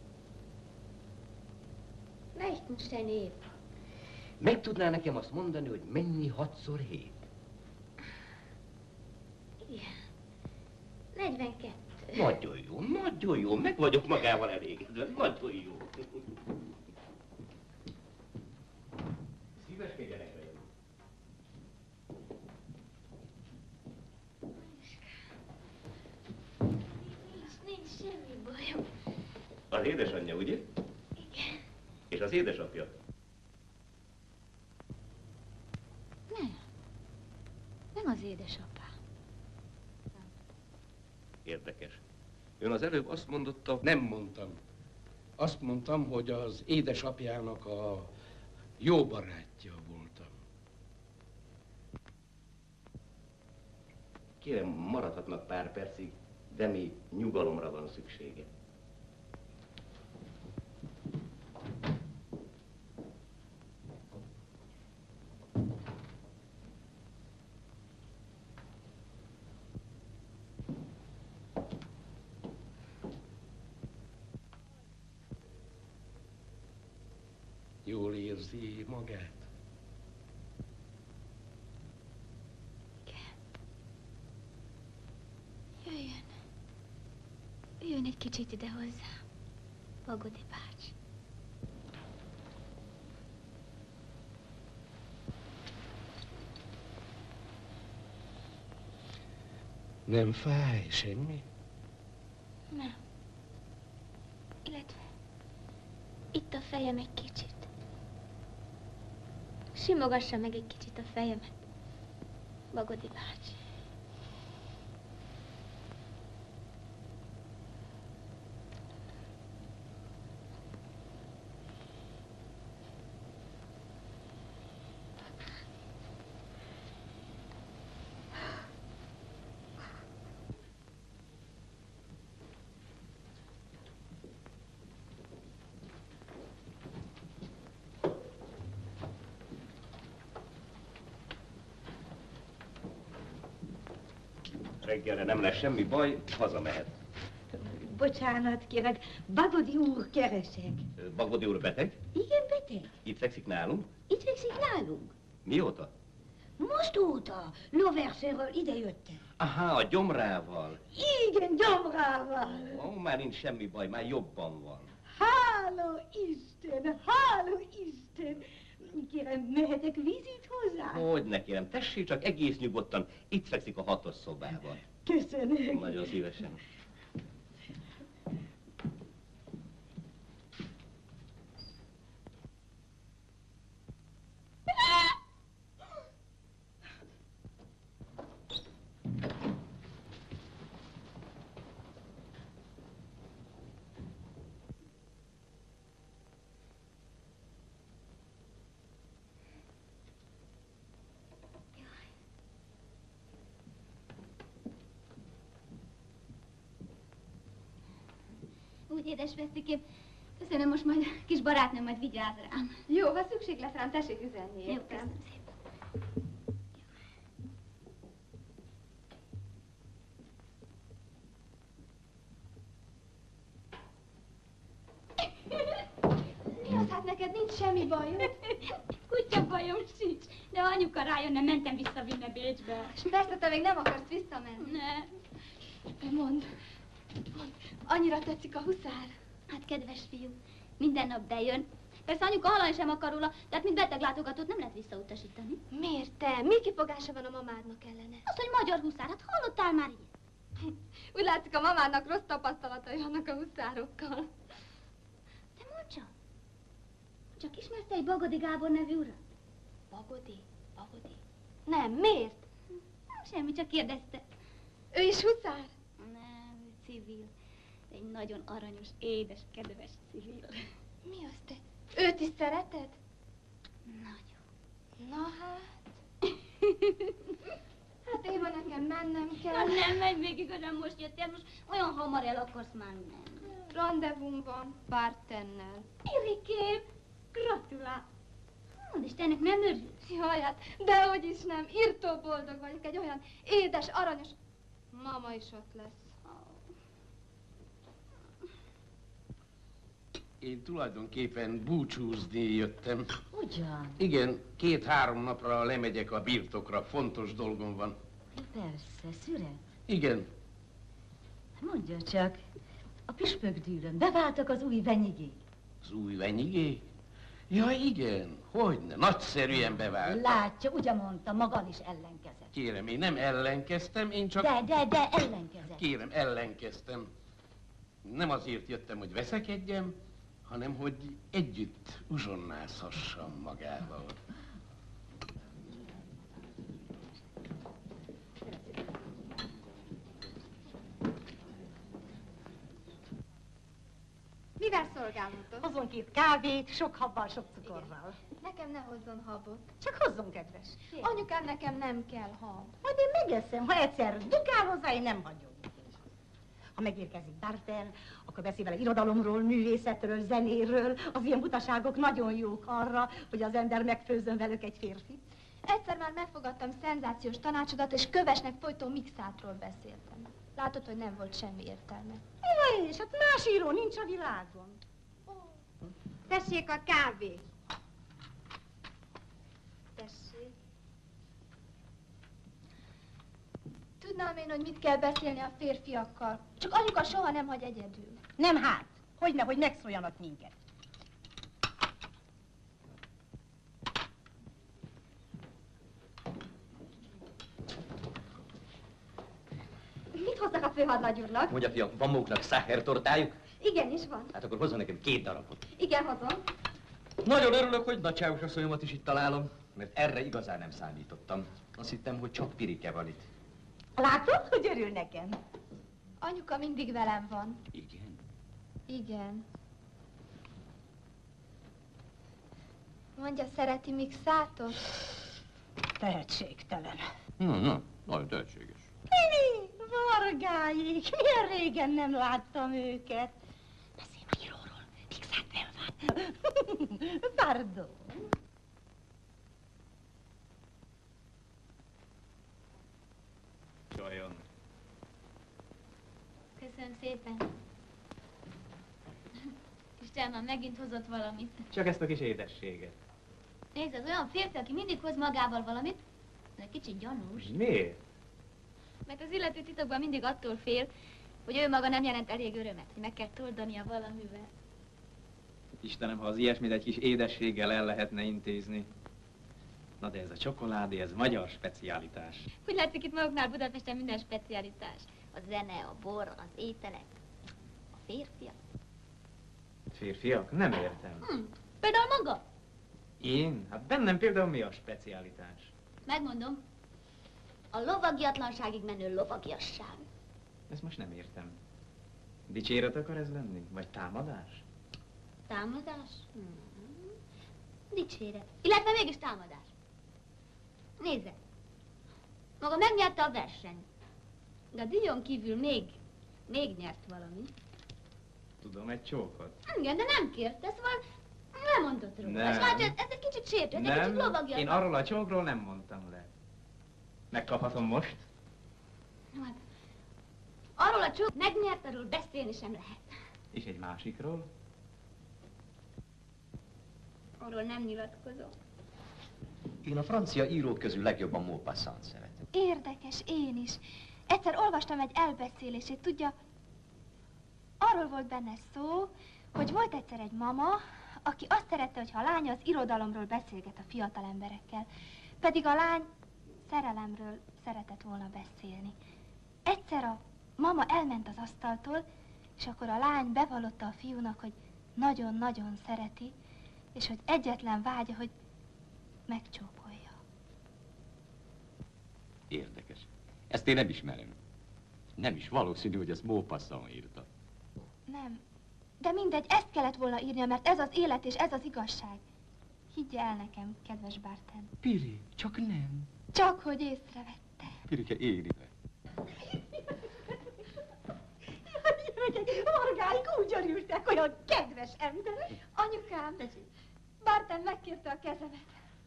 Liechtenstein Éva. Meg tudná nekem azt mondani, hogy mennyi 6x7? Igen. 42. Nagyon jó, meg vagyok magával elégedve, nagyon jó. Szíveskedjenek velem. Nincs semmi bajom. Az édesanyja, ugye? Igen. És az édesapja? Nem az édesapám. Érdekes. Ön az előbb azt mondotta... Nem mondtam. Azt mondtam, hogy az édesapjának a jó barátja voltam. Kérem, maradhatnak pár percig, de még nyugalomra van szüksége. Jól érzi magát? Jöjjön. Jöjjön egy kicsit ide hozzá. Bagodi bácsi. Nem fáj semmi? Nem. Illetve itt a fejem egy kicsit. Simogassa meg egy kicsit a fejemet, Bagodi bácsi. Reggelre nem lesz semmi baj, hazamehet. Bocsánat, kérek, Bagodi úr keresek. Bagodi úr beteg? Igen, beteg. Itt fekszik nálunk? Itt fekszik nálunk. Mióta? Most óta. Lóversenyről idejöttem. Aha, a gyomrával. Igen, gyomrával. Ó, már nincs semmi baj, már jobban van. Háló Isten, háló Isten. Kérem, mehetek vízit hozzá? Hogyne, kérem, tessék csak egész nyugodtan. Itt fekszik a 6-os szobában. Köszönöm. Nagyon szívesen. Úgy édes Vesztikém, köszönöm, most majd kis barátnőm majd vigyáz rám. Jó, ha szükség lesz rám, tessék üzenni. Jó, köszönöm szépen. Mi az, hát neked nincs semmi bajod? Kutya bajom sincs, de ha anyuka rájönne, mentem visszavinne Bécsbe. És persze, te még nem akarsz visszamenni. Ne. De mondd, annyira tetszik a huszár. Hát kedves fiú, minden nap bejön. Persze anyuka hallani sem akar róla, tehát mint beteglátogatót nem lehet visszautasítani. Miért te? Mi kifogása van a mamádnak ellene? Az, hogy magyar huszár, hát hallottál már ilyet? Úgy látszik, a mamádnak rossz tapasztalatai vannak a huszárokkal. De mondd csak ismersz egy Bagodi Gábor nevű urat? Bagodi? Nem, miért? Semmi, csak kérdezte. Ő is huszár? Nem, ő civil. Egy nagyon aranyos, édes, kedves civil. Mi az te? Őt is szereted? Nagyon. Na hát. Hát Éva, nekem mennem kell. Na nem megy még igazán, most jöttél, most olyan hamar el akarsz már menni. Randevum van Bártennel. Irikém, gratulál. Mondd is, te ennek nem örülsz? Jaj, hát dehogy is nem. Írtó boldog vagyok, egy olyan édes, aranyos... Mama is ott lesz. Én tulajdonképpen búcsúzni jöttem. Ugyan? Igen, 2-3 napra lemegyek a birtokra, fontos dolgom van. Persze, szüret. Igen. Mondja csak, a püspökdűrön beváltak az új venyigék. Az új venyigék? Ja, igen, hogyne, nagyszerűen bevált. Látja, ugye mondta, maga is ellenkezett. Kérem, én nem ellenkeztem, én csak... De ellenkezett. Kérem, ellenkeztem. Nem azért jöttem, hogy veszekedjem, hanem hogy együtt uzsonnázhassam magával. Mivel szolgálhatok? Hozzon 2 kávét, sok habbal, sok cukorral. Nekem ne hozzon habot. Csak hozzon, kedves. Anyukám, nekem nem kell hab. Majd én megeszem, ha egyszer dugál hozzá, én nem hagyom. Ha megérkezik Bárten, akkor beszél vele irodalomról, művészetről, zenéről. Az ilyen butaságok nagyon jók arra, hogy az ember megfőzzön velük egy férfit. Egyszer már megfogadtam szenzációs tanácsodat, és Kövesnek folytó Mixátról beszéltem. Látod, hogy nem volt semmi értelme. Ja, és hát más író nincs a világon. Tessék a kávé. Tessék. Tudnám én, hogy mit kell beszélni a férfiakkal. Csak anyuka soha nem hagy egyedül. Nem hát, hogy megszóljanak minket. Mit hoznak a főhadnagy úrnak? Mondja, fiam, van maguknak száhertortájuk? Igenis van. Hát akkor hozzon nekem 2 darabot. Igen, hozom. Nagyon örülök, hogy nagyságos asszonyomat is itt találom, mert erre igazán nem számítottam. Azt hittem, hogy csak Pirike van itt. Látod, hogy örül nekem? Anyuka mindig velem van. Igen? Igen. Mondja, szereti Mixátot? Tehetségtelen. Nagyon tehetséges. Mimi, Vargályék, milyen régen nem láttam őket. Beszélj a íróról, Mixát nem van. Pardon. Csoljon. Köszönöm szépen. Istenem, megint hozott valamit. Csak ezt a kis édességet. Nézd, az olyan férfi, aki mindig hoz magával valamit, de kicsit gyanús. Miért? Mert az illető titokban mindig attól fél, hogy ő maga nem jelent elég örömet, hogy meg kell toldania valamivel. Istenem, ha az ilyesmit egy kis édességgel el lehetne intézni. Na de ez a csokoládé, ez magyar specialitás. Úgy látszik, itt maguknál Budapesten minden specialitás. A zene, a bor, az ételek, a férfiak. Férfiak? Nem értem. Például maga? Én? Hát bennem például mi a specialitás? Megmondom. A lovagiatlanságig menő lovagiasság. Ezt most nem értem. Dicséret akar ez lenni? Vagy támadás? Támadás? Dicséret. Illetve mégis támadás. Nézze. Maga megnyerte a versenyt. De a díjon kívül még nyert valami. Tudom, egy csókot. Igen, de nem kérte, szóval nem mondott róla. Nem. És látja, ez egy kicsit sértő, ez egy kicsit lovagiatlan. Én arról a csókról nem mondtam le. Megkaphatom most? No, hát, arról a csók megnyert, arról beszélni sem lehet. És egy másikról? Arról nem nyilatkozom. Én a francia írók közül legjobban Maupassant szeretem. Érdekes, én is. Egyszer olvastam egy elbeszélését, tudja, arról volt benne szó, hogy volt egyszer egy mama, aki azt szerette, hogyha a lánya az irodalomról beszélget a fiatal emberekkel, pedig a lány szerelemről szeretett volna beszélni. Egyszer a mama elment az asztaltól, és akkor a lány bevallotta a fiúnak, hogy nagyon-nagyon szereti, és hogy egyetlen vágya, hogy megcsókolja. Érdekes. Ezt én nem ismerem. Nem is valószínű, hogy ezt Maupassant írta. Nem. De mindegy, ezt kellett volna írnia, mert ez az élet és ez az igazság. Higgye el nekem, kedves Bárten. Piri, csak nem. Csak hogy észrevette. Pirike, éri be. Gyerekek, Margáik úgy örültek, olyan kedves emberek. Anyukám, Bárten megkérte a kezemet.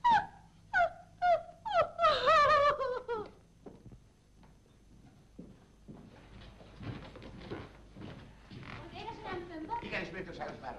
Igenis, méltóságos báron.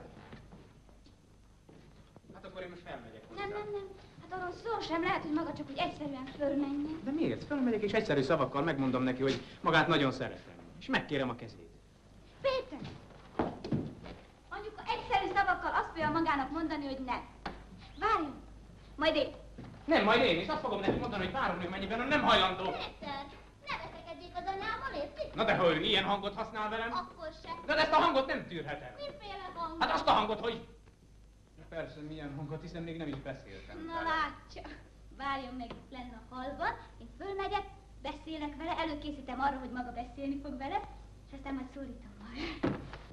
Hát akkor én most felmegyek hozzá. Nem. Hát arról szó sem lehet, hogy maga csak úgy egyszerűen fölmenjen. De miért? Felmegyek és egyszerű szavakkal megmondom neki, hogy magát nagyon szeretem. És megkérem a kezét. Péter! Anyuka egyszerű szavakkal azt fogja magának mondani, hogy nem. Várjon! Majd én. Nem, majd én is azt fogom neki mondani, hogy várom még mennyiben, nem hajlandó. Péter! Ne veszekedjék az anyával, érti? Na de ha ő ilyen hangot használ velem? Akkor se. De ezt a hangot nem tűrhetem. Miféle hangot? Hát azt a hangot, hogy... Persze, milyen hangot, hiszen még nem is beszéltem. Na látja. Várjon meg itt lenne a hallban, én fölmegyek, beszélek vele, előkészítem arra, hogy maga beszélni fog vele, és aztán majd szólítom majd.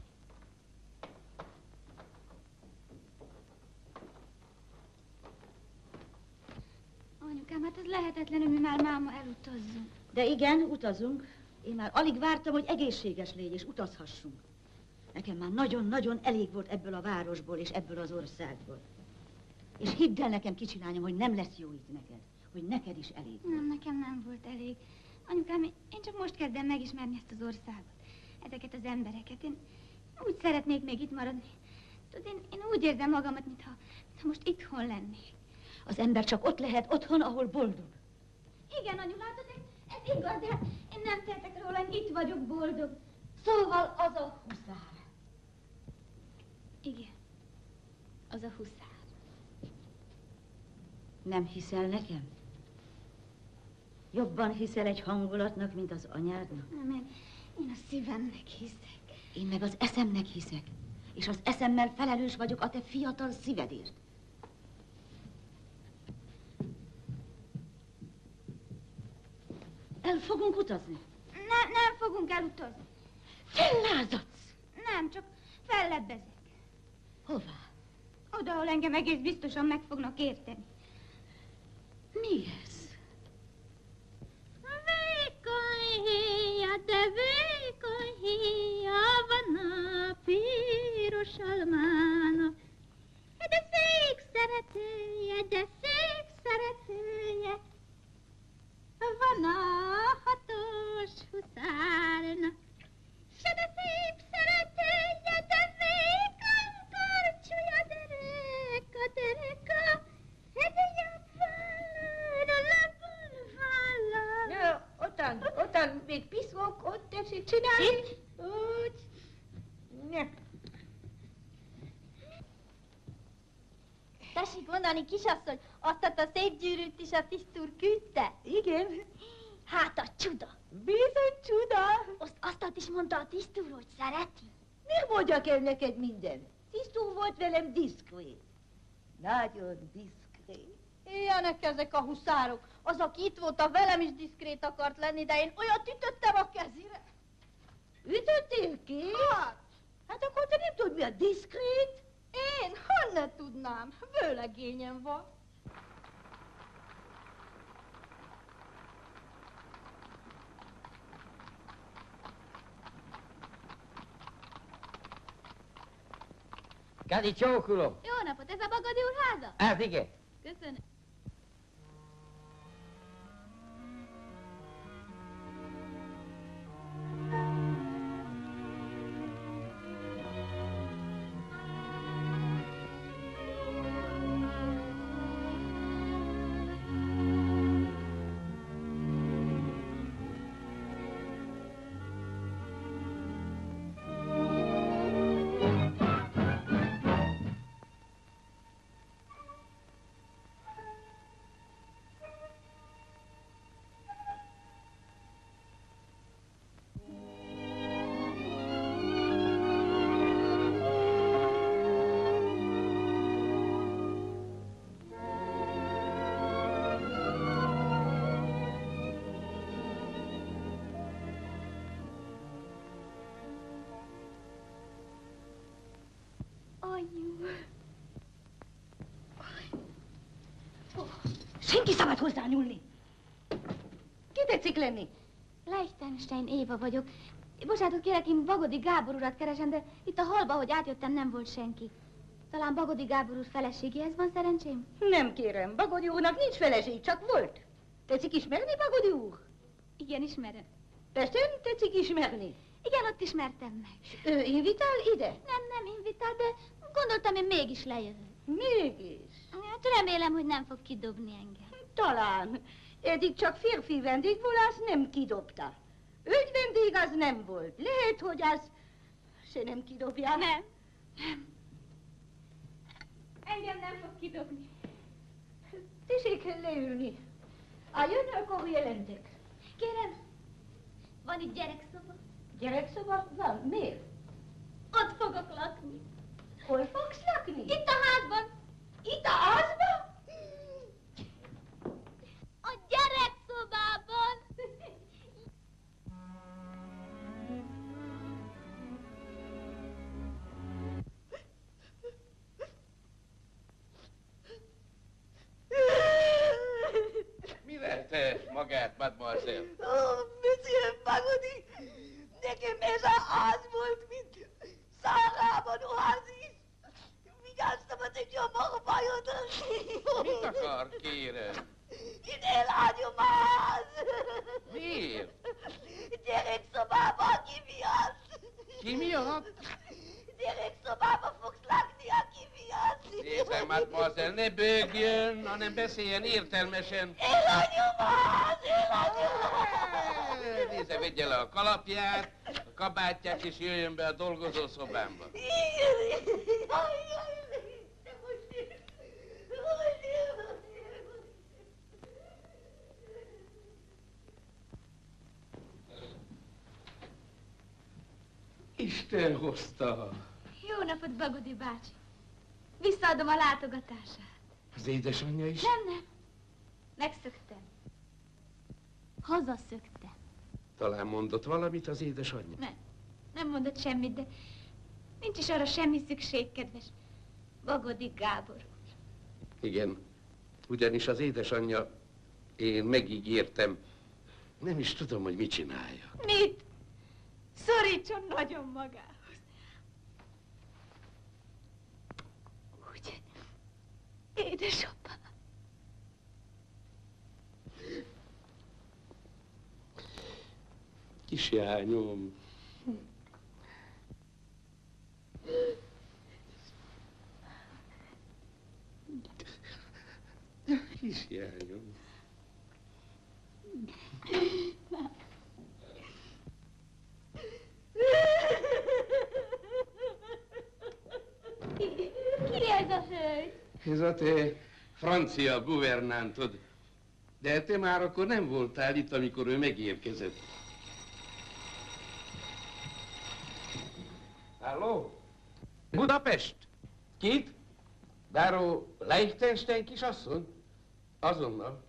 Anyukám, hát ez lehetetlen, hogy mi már máma elutazzunk. De igen, utazunk. Én már alig vártam, hogy egészséges légy, és utazhassunk. Nekem már nagyon-nagyon elég volt ebből a városból, és ebből az országból. És hidd el nekem, kicsi lányom, hogy nem lesz jó itt neked. Hogy neked is elég volt. Nem, nekem nem volt elég. Anyukám, én csak most kezdem megismerni ezt az országot. Ezeket az embereket. Én úgy szeretnék még itt maradni. Tudod, én úgy érzem magamat, mintha most itthon lennék. Az ember csak ott lehet otthon, ahol boldog. Igen, anyu, látod, ez igaz, de hát én nem tehetek róla, én itt vagyok boldog. Szóval az a huszár. Igen, az a huszár. Nem hiszel nekem? Jobban hiszel egy hangulatnak, mint az anyádnak? Nem, én a szívemnek hiszek. Én meg az eszemnek hiszek. És az eszemmel felelős vagyok a te fiatal szívedért. El fogunk utazni? Nem fogunk elutazni. Fellázadsz? Nem, csak fellebbezek. Hová? Oda, ahol engem egész biztosan meg fognak érteni. Mi ez? Vékony héja, de vékony héja van a piros almának. De szék szeretője, de szék szeretője van a hatos huszárnak. Se de szép szeretője, de vékony karcsúja, dereka, dereka, de jobb vállal, labul vállal. Ottan még piszkok, ott tessék csinálni. Itt? Úgy. Ne. Tessék mondani, kisasszony, azt a szép gyűrűt is a tisztúr küldte? Igen. Hát a csuda. Bizony csuda. Azt is mondta a tisztúr, hogy szereti. Miért mondjak el neked mindent? Tisztú volt velem diszkrét. Nagyon diszkrét. Ilyenek ezek a huszárok. Az, aki itt volt, a velem is diszkrét akart lenni, de én olyat ütöttem a kezére. Ütöttél ki? Hát akkor te nem tudod, mi a diszkrét? Én? Honne tudnám? Vőlegényem van. Kadi, csókolom! Jó napot, ez a Bagadi úr háza? Hát igen. Köszönöm. Anyu. Senki szabad hozzá nyúlni. Ki tetszik lenni? Liechtenstein Éva vagyok. Bocsánatot kérek, én Bagodi Gábor urat keresem, de itt a hallba, hogy átjöttem, nem volt senki. Talán Bagodi Gábor úr feleségéhez van szerencsém? Nem kérem, Bagodi úrnak nincs feleség, csak volt. Tetszik ismerni, Bagodi úr? Igen, ismerem. Pesten tetszik ismerni? Igen, ott ismertem meg. Ő invitál ide? Nem invitál, de gondoltam, én mégis lejövök. Mégis? Hát remélem, hogy nem fog kidobni engem. Talán. Eddig csak férfi vendégvolász nem kidobta. Őgy vendég az nem volt. Lehet, hogy az se nem kidobja. Nem. Engem nem fog kidobni. Tessék leülni. Ha jön, akkor jelentek. Kérem, van itt gyerekszoba? Gyerekszoba? Van. Miért? Ott fogok lakni. Hol fogsz lakni? Itt a házban. Itt a házban? A gyerekszobában. Mi lelte magát, mademoiselle? Monsieur Bagodi, nekem ez a ház volt, mint Szárában oázis. Vigyáztam az egy magabajod. Mit akar, kérem? Én elhagyom a ház. Miért? Gyerekszobába ki miatt? Ki miatt? Gyerekszobába fogsz lakni, aki miatt. Nézze, mademoiselle, ne bőgjön, hanem beszéljen értelmesen. Elhagyom a ház, elhagyom a ház. Nézze, vegye le a kalapját, a kabátját, és jöjjön be a dolgozószobámba. Isten hozta. Jó napot, Bagodi bácsi. Visszaadom a látogatását. Az édesanyja is? Nem. Megszöktem. Hazaszöktem. Talán mondott valamit az édesanyja? Nem mondott semmit, de nincs is arra semmi szükség, kedves Bagodi Gábor. Igen, ugyanis az édesanyja, én megígértem, nem is tudom, hogy mit csináljak. Mit? Szorítson nagyon magához. Úgy, édesapám. Kisjányom. Kisjányom. Ki ez a hölgy? Ez a te francia guvernántod. De te már akkor nem voltál itt, amikor ő megérkezett. Halló? Budapest? Kit? Báró Liechtenstein kisasszony? Azonnal.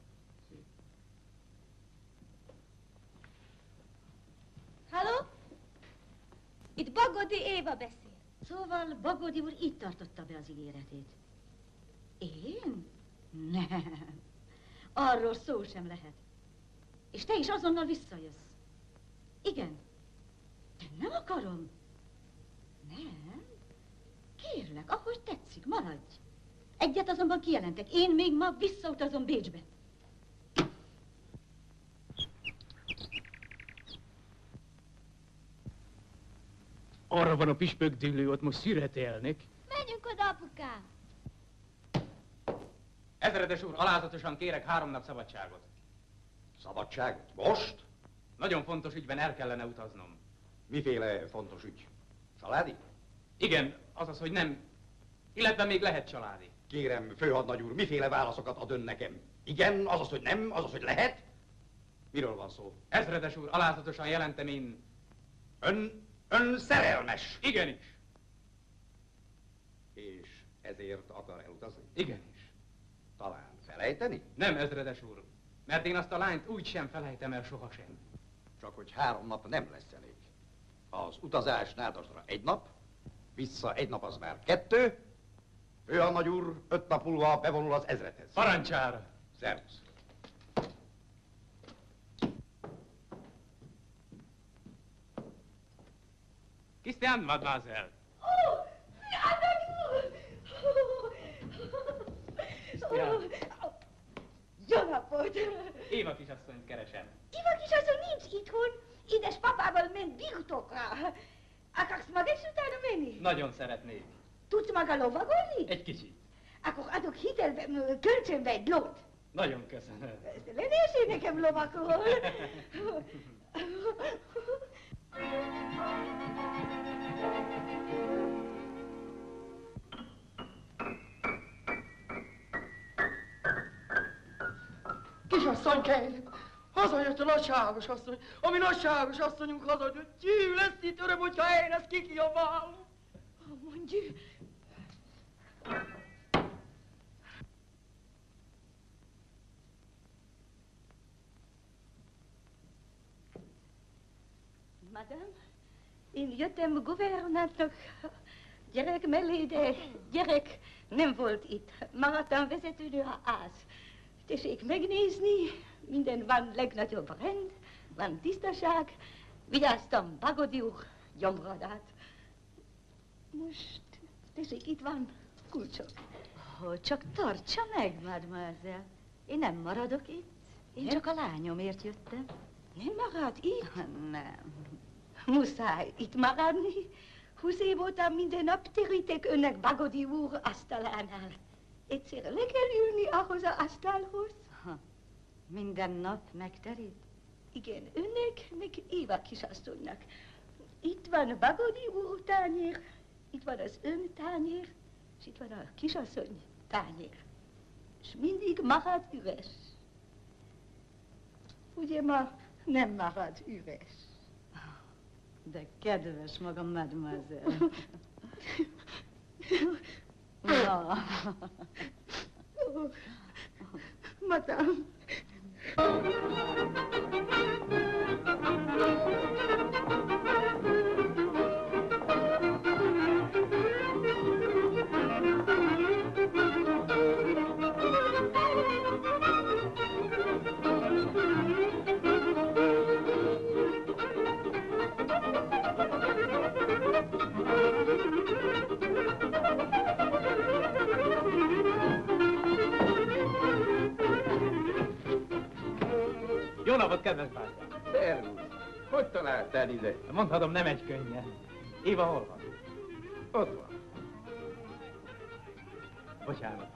Halló? Itt Bagodi Éva beszél. Szóval Bagodi úr itt tartotta be az ígéretét. Én? Nem. Arról szó sem lehet. És te is azonnal visszajössz. Igen. De nem akarom. Nem. Kérlek, ahogy tetszik, maradj. Egyet azonban kijelentek. Én még ma visszautazom Bécsbe. Arra van a püspökdillő, ott most szüretelnek. Menjünk oda, apukám. Ezredes úr, alázatosan kérek 3 nap szabadságot. Szabadság? Most? Nagyon fontos ügyben el kellene utaznom. Miféle fontos ügy? Családi? Igen, azaz, hogy nem. Illetve még lehet családi. Kérem, főhadnagy úr, miféle válaszokat ad ön nekem? Igen, azaz, hogy nem, azaz, hogy lehet? Miről van szó? Ezredes úr, alázatosan jelentem én. Ön szerelmes? Igenis. És ezért akar elutazni? Igenis. Talán felejteni? Nem, ezredes úr. Mert én azt a lányt úgy sem felejtem el sohasem. Csak hogy 3 nap nem lesz elég. Az utazás nádasra 1 nap, vissza 1 nap az már 2, Ő a nagyúr 5 nap múlva bevonul az ezredhez. Parancsára! Szervusz. Christian, mademoiselle! Jó napot! Éva kisasszonyt keresem. Éva kisasszony nincs itthon. Édes papával ment birtokra. Akarsz maga is utána menni? Nagyon szeretnék. Tudsz maga lovagolni? Egy kicsit. Akkor adok kölcsönbe egy lót. Nagyon köszönöm. Lenésé nekem lovakról. Kisasszony, kérlek, hazajött a nagyságos asszony, ami nagyságos asszonyunk hazajött. Gyű lesz itt öröm, hogyha én ezt kikiabálom. Mondjuk. Madame, én jöttem guvernátnak gyerek mellé, de gyerek nem volt itt. Maradtam vezetőnő a ház. Tessék megnézni, minden van legnagyobb rend, van tisztaság. Vigyáztam Bagodi úr gyomradát. Most, tessék, itt van kulcsok. Hogy csak tartsa meg, mademoiselle. Én nem maradok itt. Én csak a lányomért jöttem. Nem marad itt? Nem. Muszáj itt maradni. 20 év óta minden nap terítek önnek Bagodi úr asztalánál. Egyszer le kell ülni ahhoz az asztalhoz. Minden nap megterít? Igen, önnek, meg Éva kisasszonynak. Itt van Bagodi úr tányér, itt van az ön tányér, és itt van a kisasszony tányér. És mindig marad üres. Ugye ma nem marad üres. De kedves maga, mademoiselle. Na. Madame. Jó napot, kedves bátyám! Szervusz! Hogy találtál ide? Mondhatom, nem egy könnyen. Éva hol van? Ott van. Bocsánat.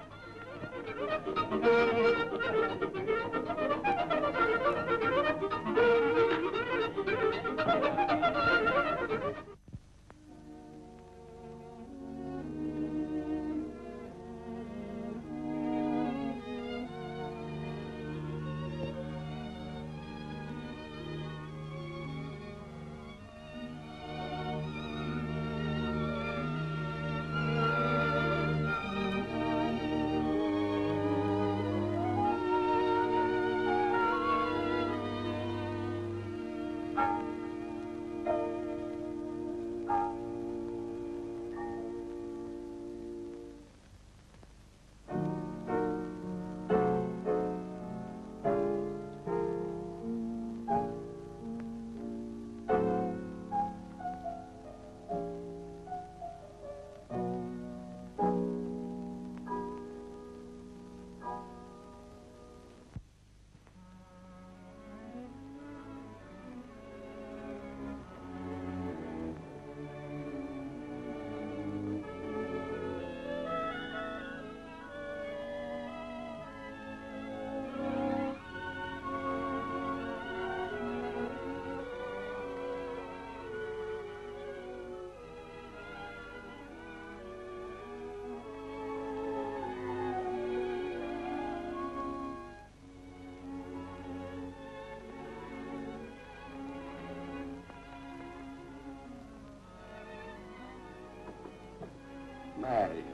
Mária.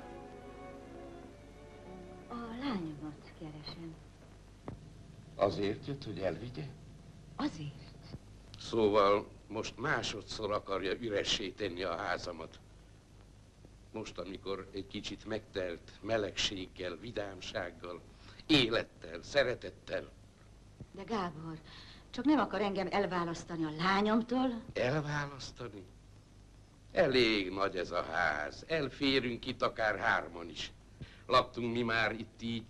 A lányomat keresem. Azért jött, hogy elvigye? Azért. Szóval most másodszor akarja üressé tenni a házamat. Most, amikor egy kicsit megtelt melegséggel, vidámsággal, élettel, szeretettel. De Gábor, csak nem akar engem elválasztani a lányomtól? Elválasztani? Elég nagy ez a ház. Elférünk itt akár hárman is. Laktunk mi már itt így.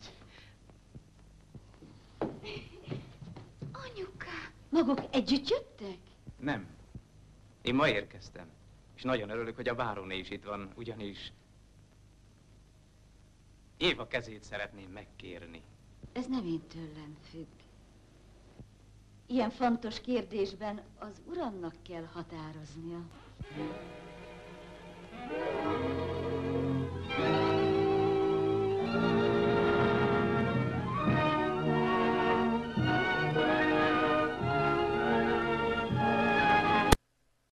Anyukám, maguk együtt jöttek? Nem. Én ma érkeztem. És nagyon örülök, hogy a báróné is itt van, ugyanis Éva kezét szeretném megkérni. Ez nem én tőlem függ. Ilyen fontos kérdésben az uramnak kell határoznia.